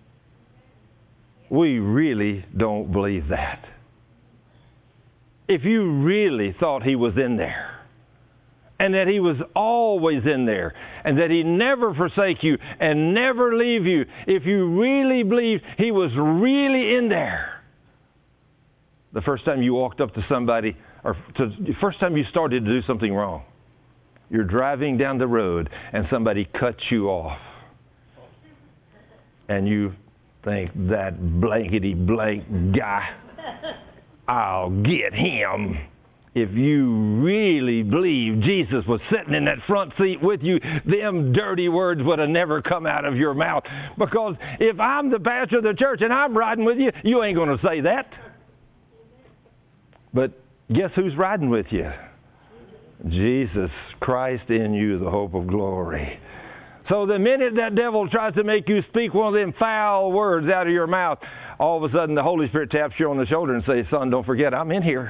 We really don't believe that. If you really thought he was in there, and that he was always in there, and that he never forsake you and never leave you, if you really believed he was really in there, the first time you walked up to somebody, or the first time you started to do something wrong, you're driving down the road and somebody cuts you off, and you think, that blankety blank guy, I'll get him. If you really believe Jesus was sitting in that front seat with you, them dirty words would have never come out of your mouth. Because if I'm the pastor of the church and I'm riding with you, you ain't going to say that. But guess who's riding with you? Jesus Christ in you, the hope of glory. So the minute that devil tries to make you speak one of them foul words out of your mouth, all of a sudden the Holy Spirit taps you on the shoulder and says, son, don't forget, I'm in here.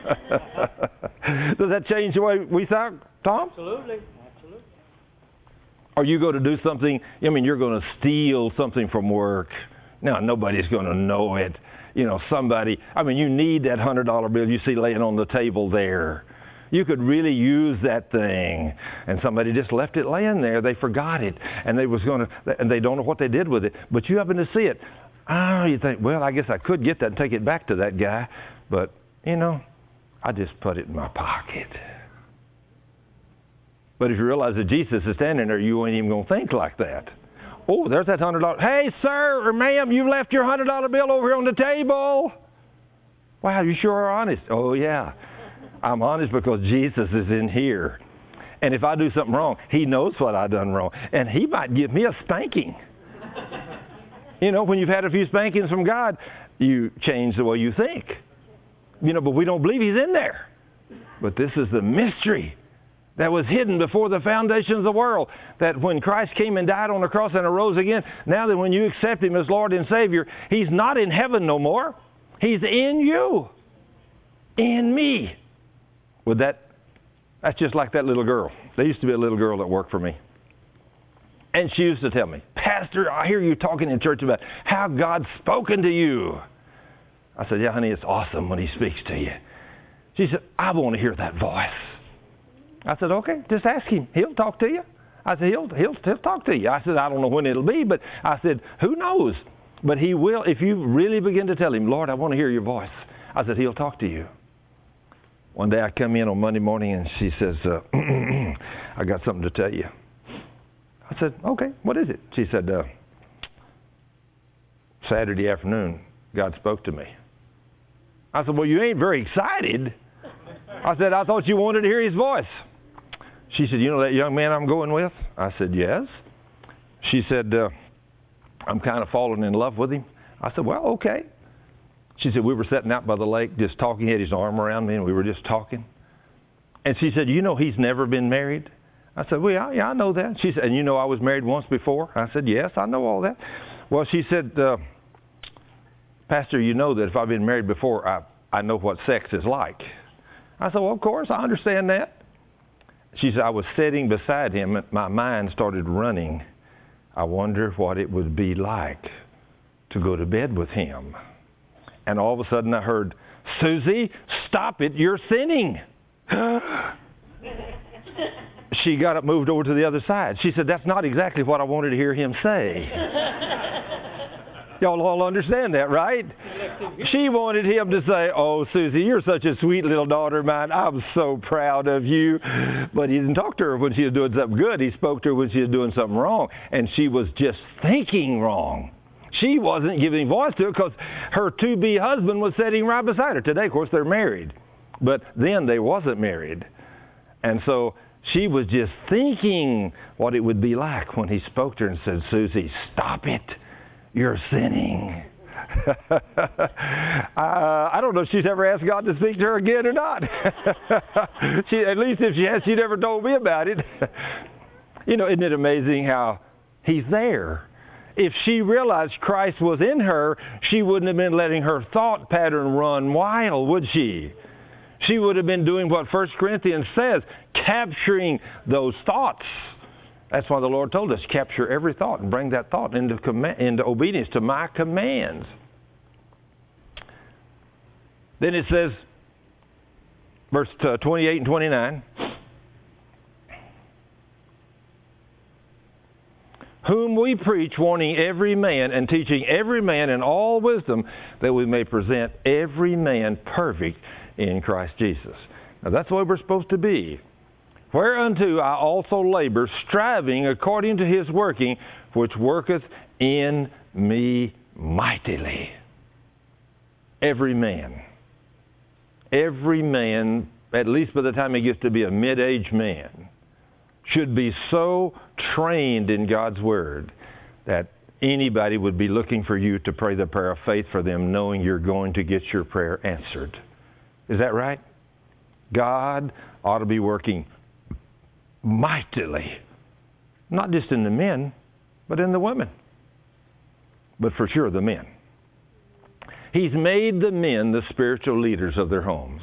Does that change the way we talk, Tom? Absolutely. Or you go to do something, I mean, you're going to steal something from work. Now, nobody's going to know it. You know, somebody, I mean, you need that $100 bill you see laying on the table there. You could really use that thing. And somebody just left it laying there. They forgot it. And they don't know what they did with it. But you happen to see it. Oh, you think, well, I guess I could get that and take it back to that guy. But, you know, I just put it in my pocket. But if you realize that Jesus is standing there, you ain't even going to think like that. Oh, there's that $100. Hey, sir or ma'am, you left your $100 bill over here on the table. Wow, you sure are honest. Oh, yeah. I'm honest because Jesus is in here. And if I do something wrong, He knows what I done wrong. And He might give me a spanking. You know, when you've had a few spankings from God, you change the way you think. You know, but we don't believe He's in there. But this is the mystery that was hidden before the foundations of the world. That when Christ came and died on the cross and arose again, now that when you accept Him as Lord and Savior, He's not in heaven no more. He's in you. In me. That's just like that little girl. There used to be a little girl that worked for me. And she used to tell me, Pastor, I hear you talking in church about how God's spoken to you. I said, yeah, honey, it's awesome when He speaks to you. She said, I want to hear that voice. I said, okay, just ask Him. He'll talk to you. I said, he'll talk to you. I said, I don't know when it'll be, but I said, who knows? But He will, if you really begin to tell Him, Lord, I want to hear your voice. I said, He'll talk to you. One day I come in on Monday morning and she says, I got something to tell you. I said, okay, what is it? She said, Saturday afternoon, God spoke to me. I said, well, you ain't very excited. I said, I thought you wanted to hear His voice. She said, you know that young man I'm going with? I said, yes. She said, I'm kind of falling in love with him. I said, well, okay. She said, we were sitting out by the lake just talking. He had his arm around me and we were just talking. And she said, you know he's never been married? I said, well, yeah, I know that. She said, and you know I was married once before? I said, yes, I know all that. Well, she said, Pastor, you know that if I've been married before, I know what sex is like. I said, well, of course, I understand that. She said, I was sitting beside him and my mind started running. I wonder what it would be like to go to bed with him. And all of a sudden I heard, Susie, stop it, you're sinning. She got up, moved over to the other side. She said, that's not exactly what I wanted to hear him say. Y'all all understand that, right? She wanted him to say, oh, Susie, you're such a sweet little daughter of mine. I'm so proud of you. But he didn't talk to her when she was doing something good. He spoke to her when she was doing something wrong. And she was just thinking wrong. She wasn't giving voice to it because her to-be husband was sitting right beside her. Today, of course, they're married. But then they wasn't married. And so she was just thinking what it would be like when he spoke to her and said, Susie, stop it. You're sinning. I don't know if she's ever asked God to speak to her again or not. At least if she has, she never told me about it. You know, isn't it amazing how He's there? If she realized Christ was in her, she wouldn't have been letting her thought pattern run wild, would she? She would have been doing what 1 Corinthians says, capturing those thoughts. That's why the Lord told us, capture every thought and bring that thought into obedience to my commands. Then it says, verse 28 and 29, whom we preach, warning every man and teaching every man in all wisdom, that we may present every man perfect in Christ Jesus. Now that's the way we're supposed to be. Whereunto I also labor, striving according to His working, which worketh in me mightily. Every man, at least by the time he gets to be a mid-aged man, should be so trained in God's Word that anybody would be looking for you to pray the prayer of faith for them, knowing you're going to get your prayer answered. Is that right? God ought to be working mightily, not just in the men, but in the women. But for sure, the men. He's made the men the spiritual leaders of their homes.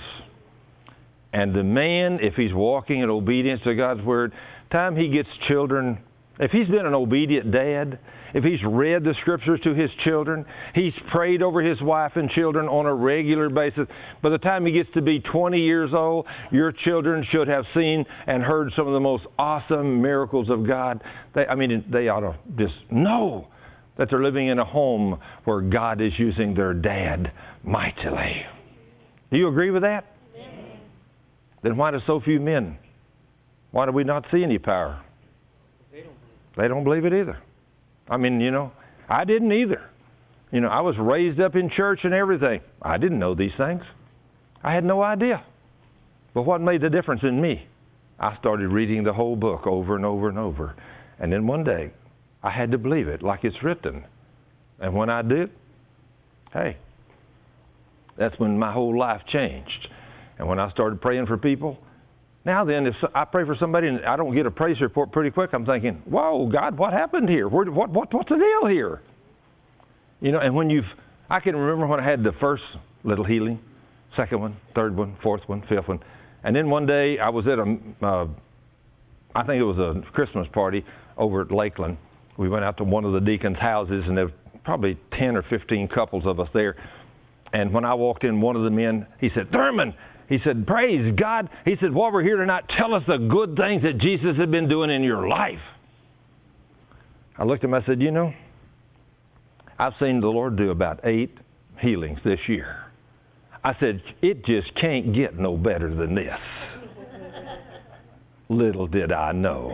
And the man, if he's walking in obedience to God's Word, time he gets children, if he's been an obedient dad, if he's read the scriptures to his children, he's prayed over his wife and children on a regular basis, by the time he gets to be 20 years old, your children should have seen and heard some of the most awesome miracles of God. They ought to just know that they're living in a home where God is using their dad mightily. Do you agree with that? Yes. Then why do so few men? Why do we not see any power? They don't believe it either. I didn't either. I was raised up in church and everything. I didn't know these things. I had no idea. But what made the difference in me? I started reading the whole book over and over and over. And then one day, I had to believe it like it's written. And when I did, hey, that's when my whole life changed. And when I started praying for people, now then, if I pray for somebody and I don't get a praise report pretty quick, I'm thinking, whoa, God, what happened here? What's the deal here? And I can remember when I had the first little healing, second one, third one, fourth one, fifth one. And then one day I was at I think it was a Christmas party over at Lakeland. We went out to one of the deacons' houses, and there were probably 10 or 15 couples of us there. And when I walked in, one of the men, he said, Thurman, he said, praise God. He said, while we're here tonight, tell us the good things that Jesus has been doing in your life. I looked at him, I said, I've seen the Lord do about 8 healings this year. I said, it just can't get no better than this. Little did I know.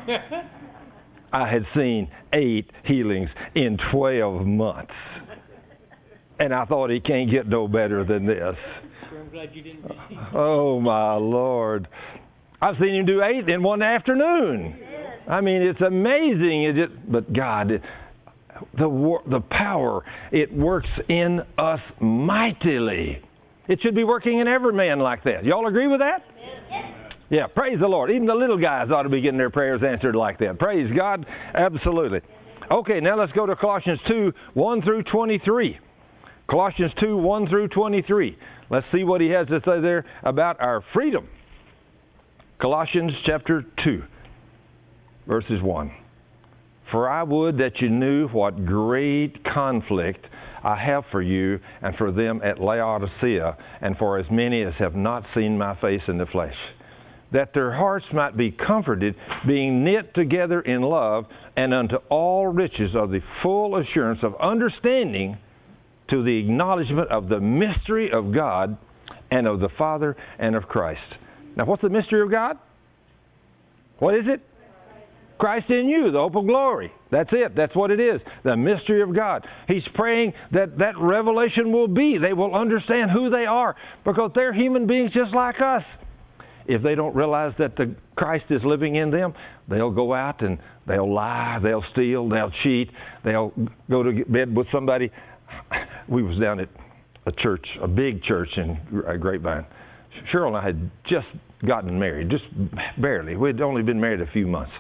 I had seen 8 healings in 12 months. And I thought he can't get no better than this. I'm glad you didn't receive. Oh, my Lord. I've seen him do 8 in one afternoon. Yes. It's amazing. But God, the power, it works in us mightily. It should be working in every man like that. Y'all agree with that? Yes. Yeah, praise the Lord. Even the little guys ought to be getting their prayers answered like that. Praise God. Absolutely. Okay, now let's go to Colossians 2, 1 through 23. Colossians 2, 1 through 23. Let's see what he has to say there about our freedom. Colossians chapter 2, verses 1. For I would that you knew what great conflict I have for you and for them at Laodicea, and for as many as have not seen my face in the flesh, that their hearts might be comforted, being knit together in love, and unto all riches of the full assurance of understanding, to the acknowledgement of the mystery of God and of the Father and of Christ. Now, what's the mystery of God? What is it? Christ in you, the hope of glory. That's it. That's what it is. The mystery of God. He's praying that that revelation will be. They will understand who they are, because they're human beings just like us. If they don't realize that the Christ is living in them, they'll go out and they'll lie, they'll steal, they'll cheat, they'll go to bed with somebody. We was down at a church, a big church in Grapevine. Cheryl and I had just gotten married, just barely. We had only been married a few months.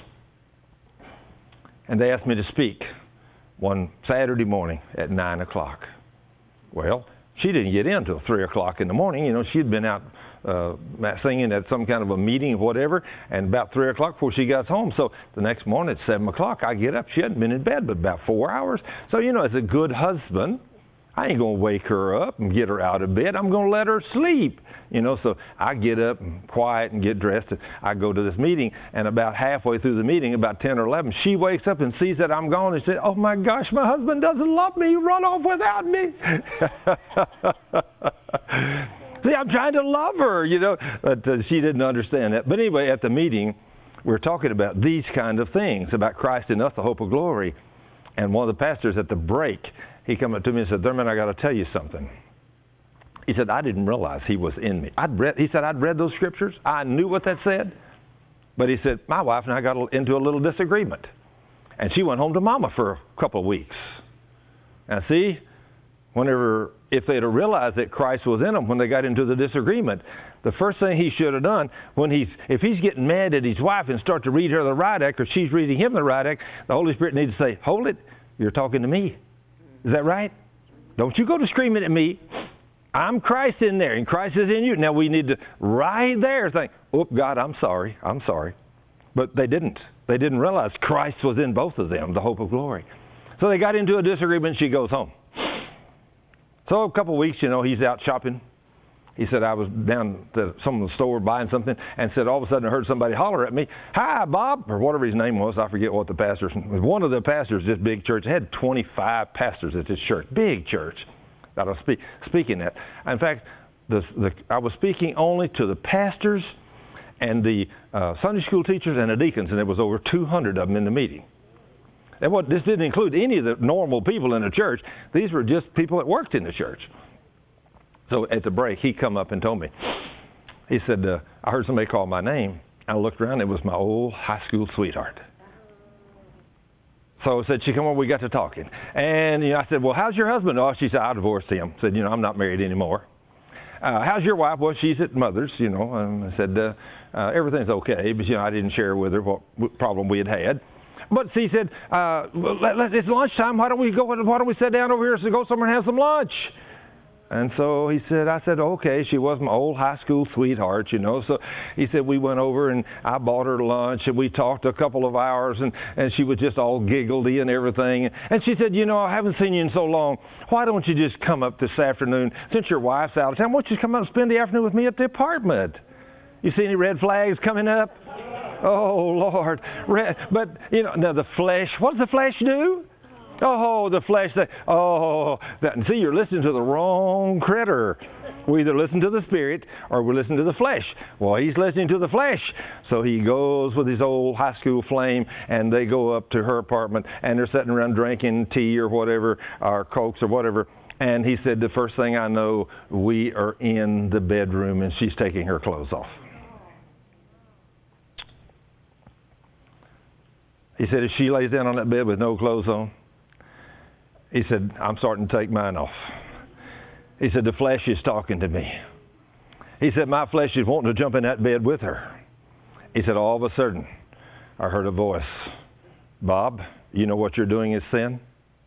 And they asked me to speak one Saturday morning at 9 o'clock. Well, she didn't get in until 3 o'clock in the morning. She'd been out singing at some kind of a meeting or whatever, and about 3 o'clock before she got home. So the next morning at 7 o'clock, I get up. She hadn't been in bed but about 4 hours. So, as a good husband, I ain't going to wake her up and get her out of bed. I'm going to let her sleep. So I get up and quiet and get dressed. And I go to this meeting, and about halfway through the meeting, about 10 or 11, she wakes up and sees that I'm gone and says, oh my gosh, my husband doesn't love me. He run off without me. See, I'm trying to love her, but she didn't understand that. But anyway, at the meeting, we're talking about these kind of things, about Christ in us, the hope of glory. And one of the pastors at the break, he came up to me and said, Thurman, I got to tell you something. He said, I didn't realize he was in me. He said, I'd read those scriptures. I knew what that said. But he said, my wife and I got into a little disagreement. And she went home to Mama for a couple of weeks. Now, see, if they'd have realized that Christ was in them when they got into the disagreement, the first thing he should have done, if he's getting mad at his wife and start to read her the riot act, or she's reading him the riot act, the Holy Spirit needs to say, hold it, you're talking to me. Is that right? Don't you go to screaming at me. I'm Christ in there, and Christ is in you. Now we need to, right there, think, oh, God, I'm sorry. But they didn't. They didn't realize Christ was in both of them, the hope of glory. So they got into a disagreement. She goes home. So a couple of weeks, he's out shopping. He said, I was down to some of the store buying something, and said all of a sudden I heard somebody holler at me, "Hi, Bob," or whatever his name was. I forget what the pastor. One of the pastors, this big church, had 25 pastors at this church, big church, that I was speaking at. In fact, I was speaking only to the pastors and the Sunday school teachers and the deacons, and there was over 200 of them in the meeting. And this didn't include any of the normal people in the church. These were just people that worked in the church. So at the break, he come up and told me. He said, I heard somebody call my name. I looked around. It was my old high school sweetheart. So I said, she come over. We got to talking. And I said, well, how's your husband? Oh, she said, I divorced him. I said, I'm not married anymore. How's your wife? Well, she's at Mother's, I said, everything's okay. But, I didn't share with her what problem we had. But she said, it's lunchtime. Why don't we sit down over here to go somewhere and have some lunch? And so I said, okay. She was my old high school sweetheart, So he said, we went over and I bought her lunch and we talked a couple of hours and she was just all giggledy and everything. And she said, I haven't seen you in so long. Why don't you just come up this afternoon? Since your wife's out of town, why don't you come up and spend the afternoon with me at the apartment? You see any red flags coming up? Oh, Lord. But, now the flesh, what does the flesh do? Oh, the flesh. See, you're listening to the wrong critter. We either listen to the Spirit or we listen to the flesh. Well, he's listening to the flesh. So he goes with his old high school flame, and they go up to her apartment, and they're sitting around drinking tea or whatever, or Cokes or whatever. And he said, the first thing I know, we are in the bedroom, and she's taking her clothes off. He said, if she lays down on that bed with no clothes on, he said, I'm starting to take mine off. He said, the flesh is talking to me. He said, my flesh is wanting to jump in that bed with her. He said, all of a sudden, I heard a voice. Bob, you know what you're doing is sin?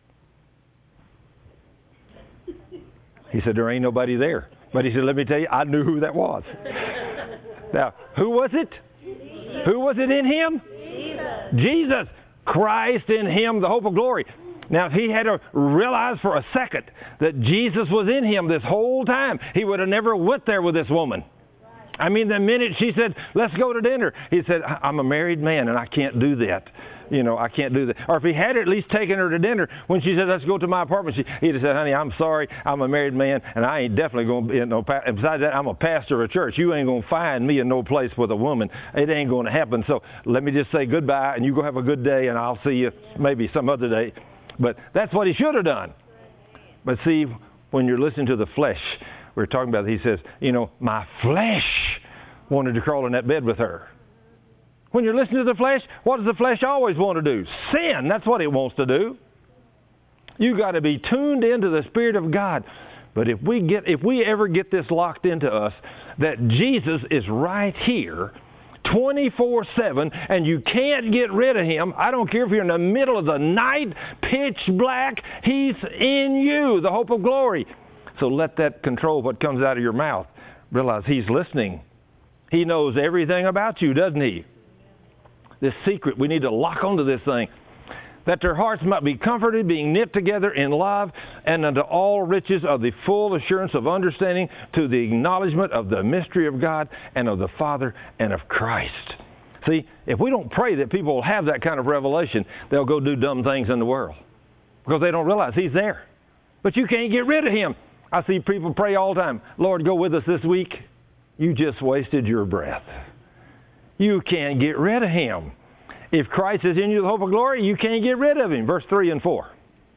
He said, there ain't nobody there. But he said, let me tell you, I knew who that was. Now, who was it? Who was it in him? Jesus. Christ in him, the hope of glory. Now, if he had to realize for a second that Jesus was in him this whole time, he would have never went there with this woman. I mean, the minute she said, let's go to dinner, he said, I'm a married man and I can't do that. I can't do that. Or if he had at least taken her to dinner, when she said, let's go to my apartment, he'd have said, honey, I'm sorry, I'm a married man, and I ain't definitely going to be in no, and besides that, I'm a pastor of a church. You ain't going to find me in no place with a woman. It ain't going to happen. So let me just say goodbye, and you go have a good day, and I'll see you maybe some other day. But that's what he should have done. But see, when you're listening to the flesh, we're talking about, he says, my flesh wanted to crawl in that bed with her. When you're listening to the flesh, what does the flesh always want to do? Sin. That's what it wants to do. You got to be tuned into the Spirit of God. But if we ever get this locked into us, that Jesus is right here, 24/7, and you can't get rid of him. I don't care if you're in the middle of the night, pitch black, he's in you, the hope of glory. So let that control what comes out of your mouth. Realize he's listening. He knows everything about you, doesn't he? This secret, we need to lock onto this thing. That their hearts might be comforted, being knit together in love, and unto all riches of the full assurance of understanding, to the acknowledgement of the mystery of God and of the Father and of Christ. See, if we don't pray that people will have that kind of revelation, they'll go do dumb things in the world because they don't realize he's there. But you can't get rid of him. I see people pray all the time, Lord, go with us this week. You just wasted your breath. You can't get rid of him. If Christ is in you, the hope of glory, you can't get rid of him. Verse 3 and 4.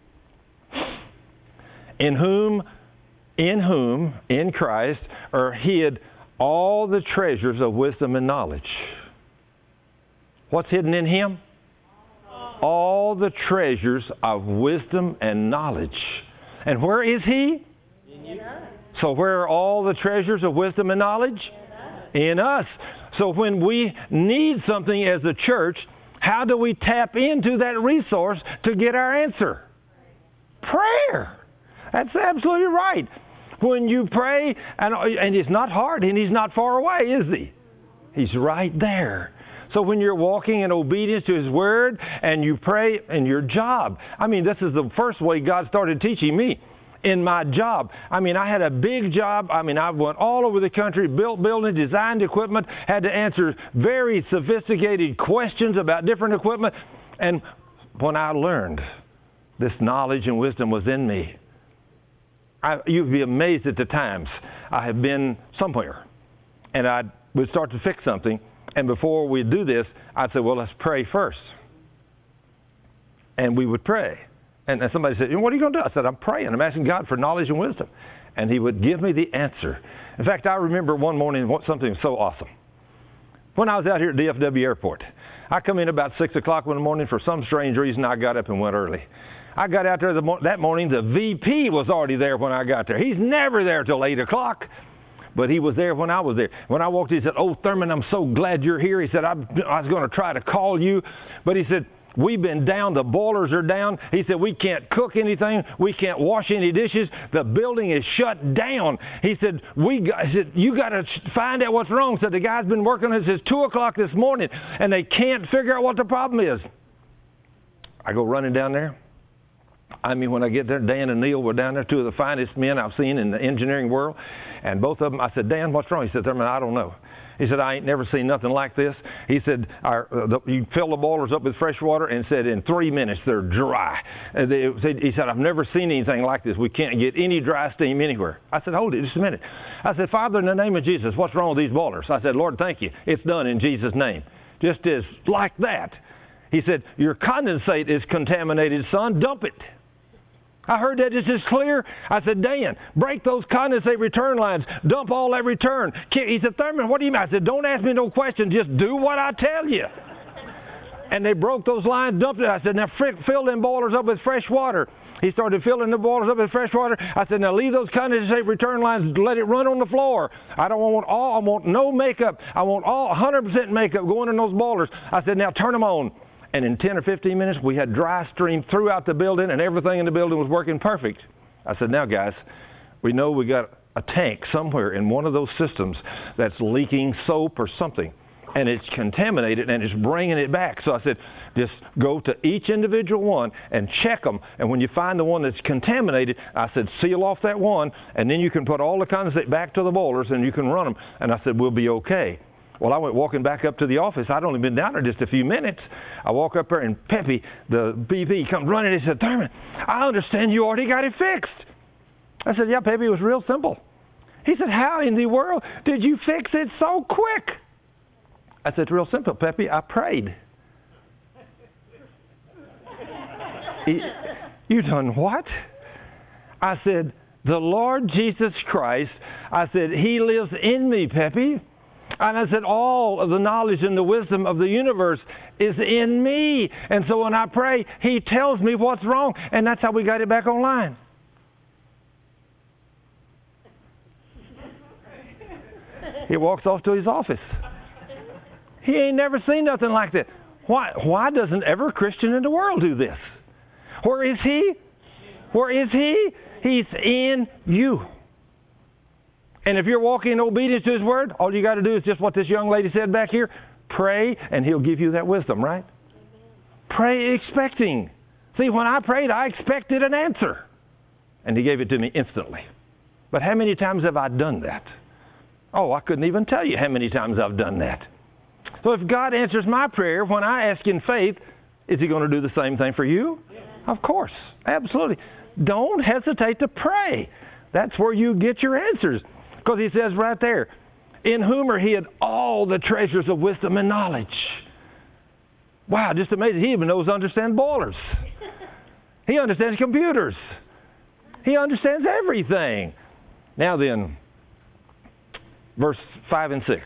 In Christ, are hid all the treasures of wisdom and knowledge. What's hidden in him? All the treasures of wisdom and knowledge. And where is he? In us. So where are all the treasures of wisdom and knowledge? In us. So when we need something as a church, how do we tap into that resource to get our answer? Prayer. That's absolutely right. When you pray, and it's not hard, and he's not far away, is he? He's right there. So when you're walking in obedience to His Word and you pray in your job, I mean, this is the first way God started teaching me. In my job. I mean, I had a big job. I mean, I went all over the country, built buildings, designed equipment, had to answer very sophisticated questions about different equipment. And when I learned this knowledge and wisdom was in me, you'd be amazed at the times I have been somewhere and I would start to fix something. And before we do this, I'd say, well, let's pray first. And we would pray. And somebody said, what are you going to do? I said, I'm praying. I'm asking God for knowledge and wisdom. And He would give me the answer. In fact, I remember one morning something so awesome. When I was out here at DFW Airport, I come in about 6 o'clock in the morning. For some strange reason, I got up and went early. I got out there that morning. The VP was already there when I got there. He's never there till 8 o'clock. But he was there when I was there. When I walked in, he said, oh, Thurman, I'm so glad you're here. He said, I was going to try to call you. But he said, we've been down. The boilers are down. He said, we can't cook anything. We can't wash any dishes. The building is shut down. He said, you got to find out what's wrong. He said, the guy's been working on it since 2 o'clock this morning, and they can't figure out what the problem is. I go running down there. I mean, when I get there, Dan and Neil were down there, two of the finest men I've seen in the engineering world. And both of them, I said, Dan, what's wrong? He said, Thurman, I don't know. He said, I ain't never seen nothing like this. He said, you fill the boilers up with fresh water, and said in 3 minutes they're dry. He said, I've never seen anything like this. We can't get any dry steam anywhere. I said, hold it just a minute. I said, Father, in the name of Jesus, what's wrong with these boilers? I said, Lord, thank you. It's done in Jesus' name. Just as like that. He said, your condensate is contaminated, son. Dump it. I heard that just as clear. I said, Dan, break those condensate return lines. Dump all that return. He said, Thurman, what do you mean? I said, don't ask me no questions. Just do what I tell you. And they broke those lines, dumped it. I said, now fill them boilers up with fresh water. He started filling the boilers up with fresh water. I said, now leave those condensate return lines, let it run on the floor. I want no makeup. I want all 100% makeup going in those boilers. I said, now turn them on. And in 10 or 15 minutes, we had dry stream throughout the building, and everything in the building was working perfect. I said, now, guys, we know we got a tank somewhere in one of those systems that's leaking soap or something, and it's contaminated, and it's bringing it back. So I said, just go to each individual one and check them. And when you find the one that's contaminated, I said, seal off that one, and then you can put all the condensate back to the boilers, and you can run them. And I said, we'll be okay. Well, I went walking back up to the office. I'd only been down there just a few minutes. I walk up there, and Pepe, the VP, comes running. He said, Thurman, I understand you already got it fixed. I said, yeah, Pepe, it was real simple. He said, how in the world did you fix it so quick? I said, it's real simple, Pepe. I prayed. You done what? I said, the Lord Jesus Christ, I said, He lives in me, Pepe. And I said, all of the knowledge and the wisdom of the universe is in me. And so when I pray, He tells me what's wrong. And that's how we got it back online. He walks off to his office. He ain't never seen nothing like that. Why doesn't every Christian in the world do this? Where is He? Where is He? He's in you. And if you're walking in obedience to His Word, all you got to do is just what this young lady said back here. Pray, and He'll give you that wisdom, right? Pray expecting. See, when I prayed, I expected an answer. And He gave it to me instantly. But how many times have I done that? Oh, I couldn't even tell you how many times I've done that. So if God answers my prayer when I ask in faith, is He going to do the same thing for you? Yeah. Of course. Absolutely. Don't hesitate to pray. That's where you get your answers. Because He says right there, in whom are hid all the treasures of wisdom and knowledge. Wow, just amazing. He even knows to understand boilers. He understands computers. He understands everything. Now then, verse 5 and 6.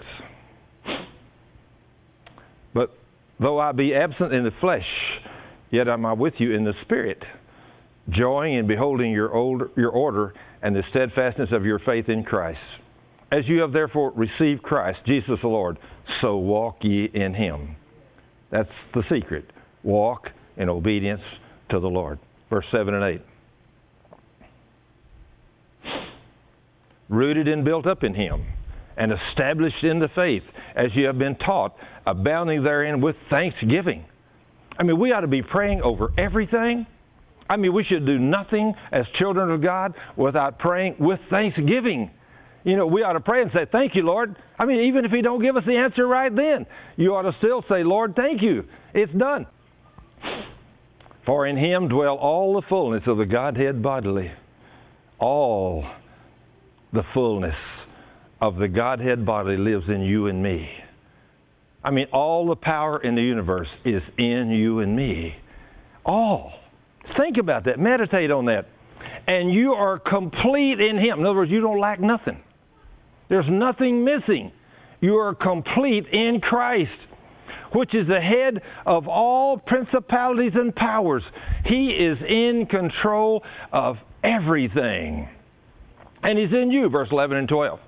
But though I be absent in the flesh, yet am I with you in the Spirit, joying in beholding your order and the steadfastness of your faith in Christ. As you have therefore received Christ, Jesus the Lord, so walk ye in Him. That's the secret. Walk in obedience to the Lord. Verse 7 and 8. Rooted and built up in Him, and established in the faith as you have been taught, abounding therein with thanksgiving. I mean, we ought to be praying over everything. I mean, we should do nothing as children of God without praying with thanksgiving. You know, we ought to pray and say, thank you, Lord. I mean, even if He don't give us the answer right then, you ought to still say, Lord, thank you. It's done. For in Him dwell all the fullness of the Godhead bodily. All the fullness of the Godhead bodily lives in you and me. I mean, all the power in the universe is in you and me. All. Think about that. Meditate on that. And you are complete in Him. In other words, you don't lack nothing. There's nothing missing. You are complete in Christ, which is the head of all principalities and powers. He is in control of everything. And He's in you, verse 11 and 12.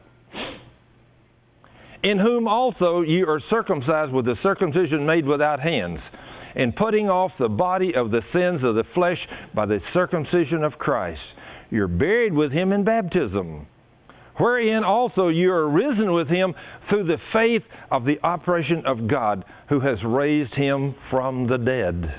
In whom also you are circumcised with the circumcision made without hands, in putting off the body of the sins of the flesh by the circumcision of Christ. You're buried with Him in baptism, wherein also you are risen with Him through the faith of the operation of God, who has raised Him from the dead.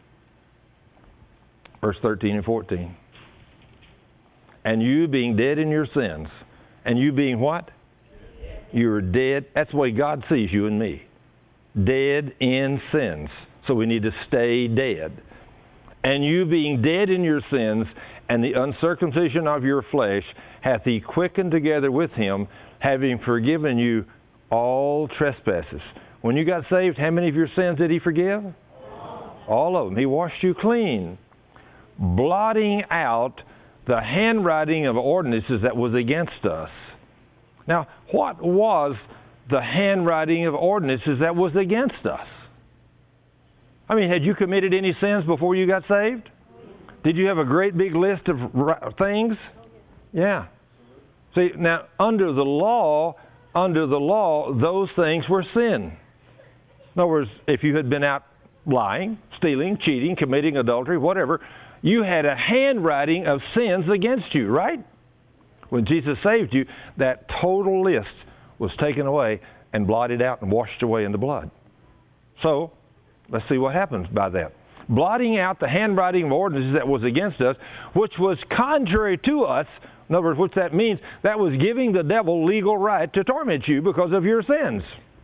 Verse 13 and 14. And you being dead in your sins, and you being what? You're dead. That's the way God sees you and me. Dead in sins. So we need to stay dead. And you being dead in your sins, and the uncircumcision of your flesh, hath He quickened together with Him, having forgiven you all trespasses. When you got saved, how many of your sins did He forgive? All of them. He washed you clean, blotting out the handwriting of ordinances that was against us. Now, what was the handwriting of ordinances that was against us? I mean, had you committed any sins before you got saved? Did you have a great big list of things? Yeah. See, now, under the law, those things were sin. In other words, if you had been out lying, stealing, cheating, committing adultery, whatever, you had a handwriting of sins against you, right? When Jesus saved you, that total list was taken away and blotted out and washed away in the blood. So, let's see what happens by that. Blotting out the handwriting of ordinances that was against us, which was contrary to us. In other words, what that means, that was giving the devil legal right to torment you because of your sins.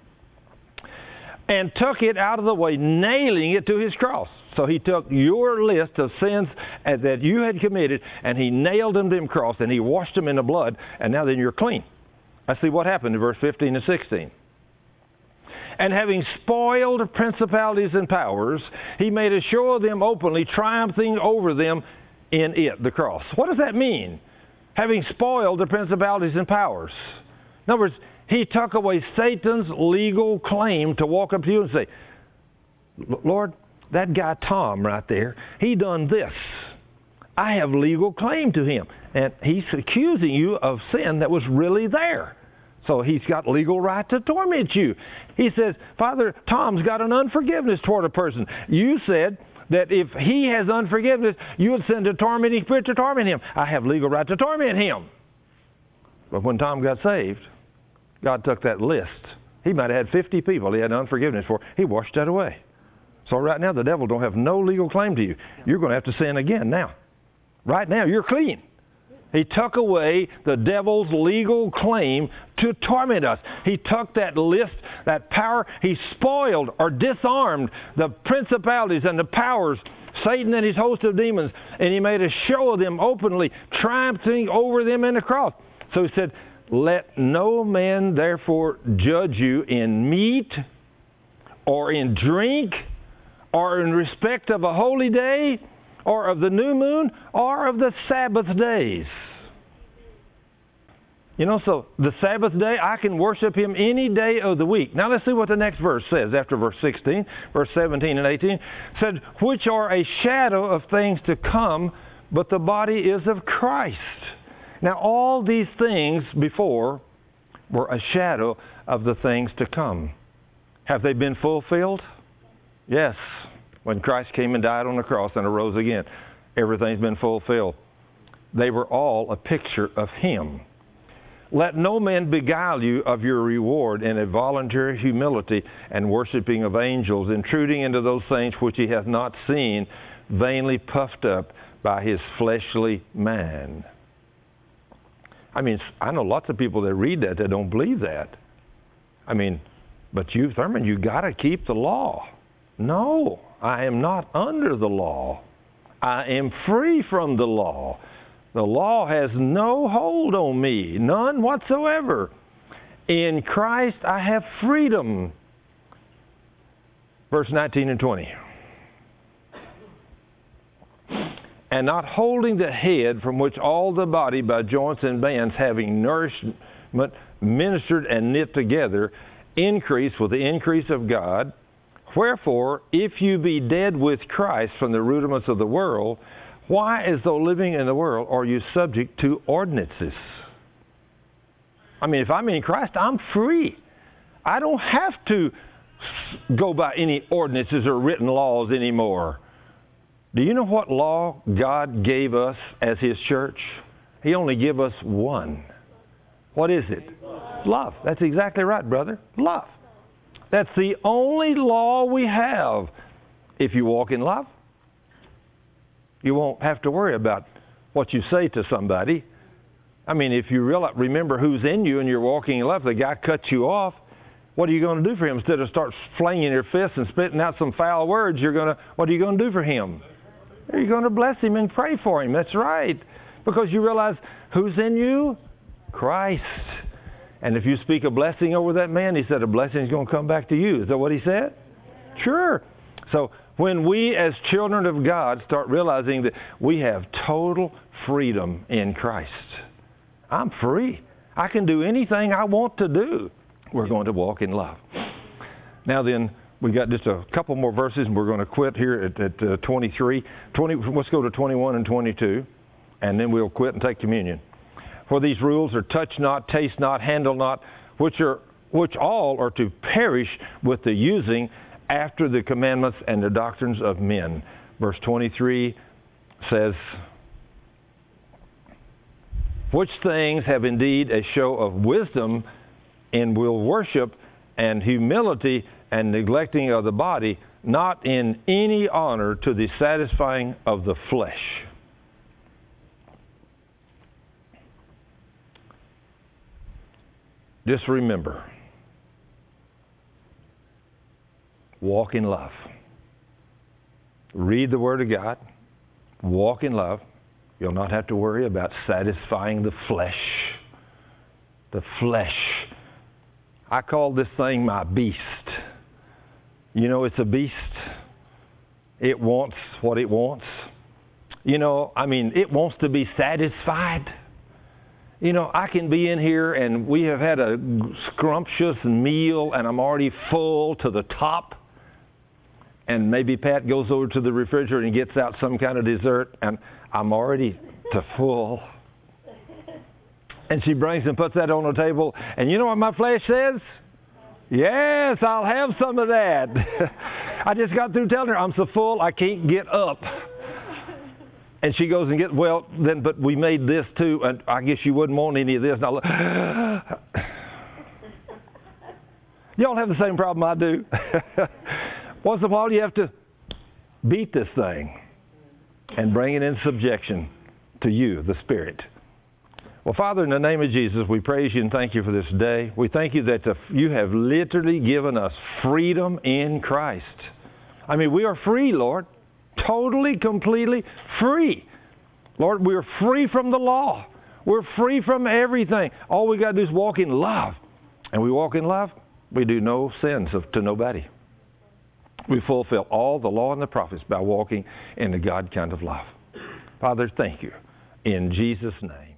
And took it out of the way, nailing it to His cross. So He took your list of sins that you had committed, and He nailed them to His cross, and He washed them in the blood, and now then you're clean. Let's see what happened in verse 15 and 16. And having spoiled principalities and powers, He made a show of them openly, triumphing over them in it, the cross. What does that mean? Having spoiled the principalities and powers. In other words, He took away Satan's legal claim to walk up to you and say, Lord, that guy Tom right there, he done this. I have legal claim to him. And he's accusing you of sin that was really there. So he's got legal right to torment you. He says, Father, Tom's got an unforgiveness toward a person. You said that if he has unforgiveness, you would send a tormenting spirit to torment him. I have legal right to torment him. But when Tom got saved, God took that list. He might have had 50 people he had unforgiveness for. He washed that away. So right now the devil don't have no legal claim to you. You're going to have to sin again now. Right now you're clean. He took away the devil's legal claim to torment us. He took that list, that power. He spoiled or disarmed the principalities and the powers, Satan and his host of demons, and He made a show of them openly, triumphing over them in the cross. So He said, let no man therefore judge you in meat or in drink or in respect of a holy day or of the new moon or of the Sabbath days. You know, so the Sabbath day, I can worship Him any day of the week. Now let's see what the next verse says after verse 16, verse 17 and 18. It said, which are a shadow of things to come, but the body is of Christ. Now all these things before were a shadow of the things to come. Have they been fulfilled? Yes. When Christ came and died on the cross and arose again, everything's been fulfilled. They were all a picture of Him. Let no man beguile you of your reward in a voluntary humility and worshiping of angels, intruding into those things which he hath not seen, vainly puffed up by his fleshly man. I mean, I know lots of people that read that don't believe that. I mean, but you, Thurman, you got to keep the law. No, I am not under the law. I am free from the law. The law has no hold on me, none whatsoever. In Christ I have freedom. Verse 19 and 20. And not holding the head, from which all the body by joints and bands, having nourishment ministered and knit together, increase with the increase of God. Wherefore, if you be dead with Christ from the rudiments of the world, why, as though living in the world, are you subject to ordinances? I mean, if I'm in Christ, I'm free. I don't have to go by any ordinances or written laws anymore. Do you know what law God gave us as His church? He only gave us one. What is it? Love. That's exactly right, brother. Love. That's the only law we have. If you walk in love, you won't have to worry about what you say to somebody. I mean, if you remember who's in you and you're walking in love, the guy cuts you off, what are you going to do for him? Instead of start flinging your fists and spitting out some foul words, what are you going to do for him? You're going to bless him and pray for him. That's right. Because you realize who's in you? Christ. And if you speak a blessing over that man, he said a blessing is going to come back to you. Is that what he said? Sure. So when we as children of God start realizing that we have total freedom in Christ, I'm free. I can do anything I want to do. We're going to walk in love. Now then, we got just a couple more verses, and we're going to quit here at 23. Let's go to 21 and 22, and then we'll quit and take communion. For these rules are touch not, taste not, handle not, which all are to perish with the using after the commandments and the doctrines of men. Verse 23 says, which things have indeed a show of wisdom, and will worship and humility and neglecting of the body, not in any honor to the satisfying of the flesh. Just remember, walk in love. Read the Word of God. Walk in love. You'll not have to worry about satisfying the flesh. The flesh. I call this thing my beast. You know, it's a beast. It wants what it wants. You know, I mean, it wants to be satisfied. You know, I can be in here and we have had a scrumptious meal and I'm already full to the top. And maybe Pat goes over to the refrigerator and gets out some kind of dessert and I'm already to full. And she brings and puts that on the table. And you know what my flesh says? Yes, I'll have some of that. I just got through telling her I'm so full I can't get up. And she goes and gets, but we made this too, and I guess you wouldn't want any of this. And y'all have the same problem I do. Once in a while you have to beat this thing and bring it in subjection to you, the Spirit. Well, Father, in the name of Jesus, we praise you and thank you for this day. We thank you that you have literally given us freedom in Christ. I mean, we are free, Lord. Totally, completely free. Lord, we're free from the law. We're free from everything. All we got to do is walk in love. And we walk in love, we do no sins to nobody. We fulfill all the law and the prophets by walking in the God kind of love. Father, thank you. In Jesus' name.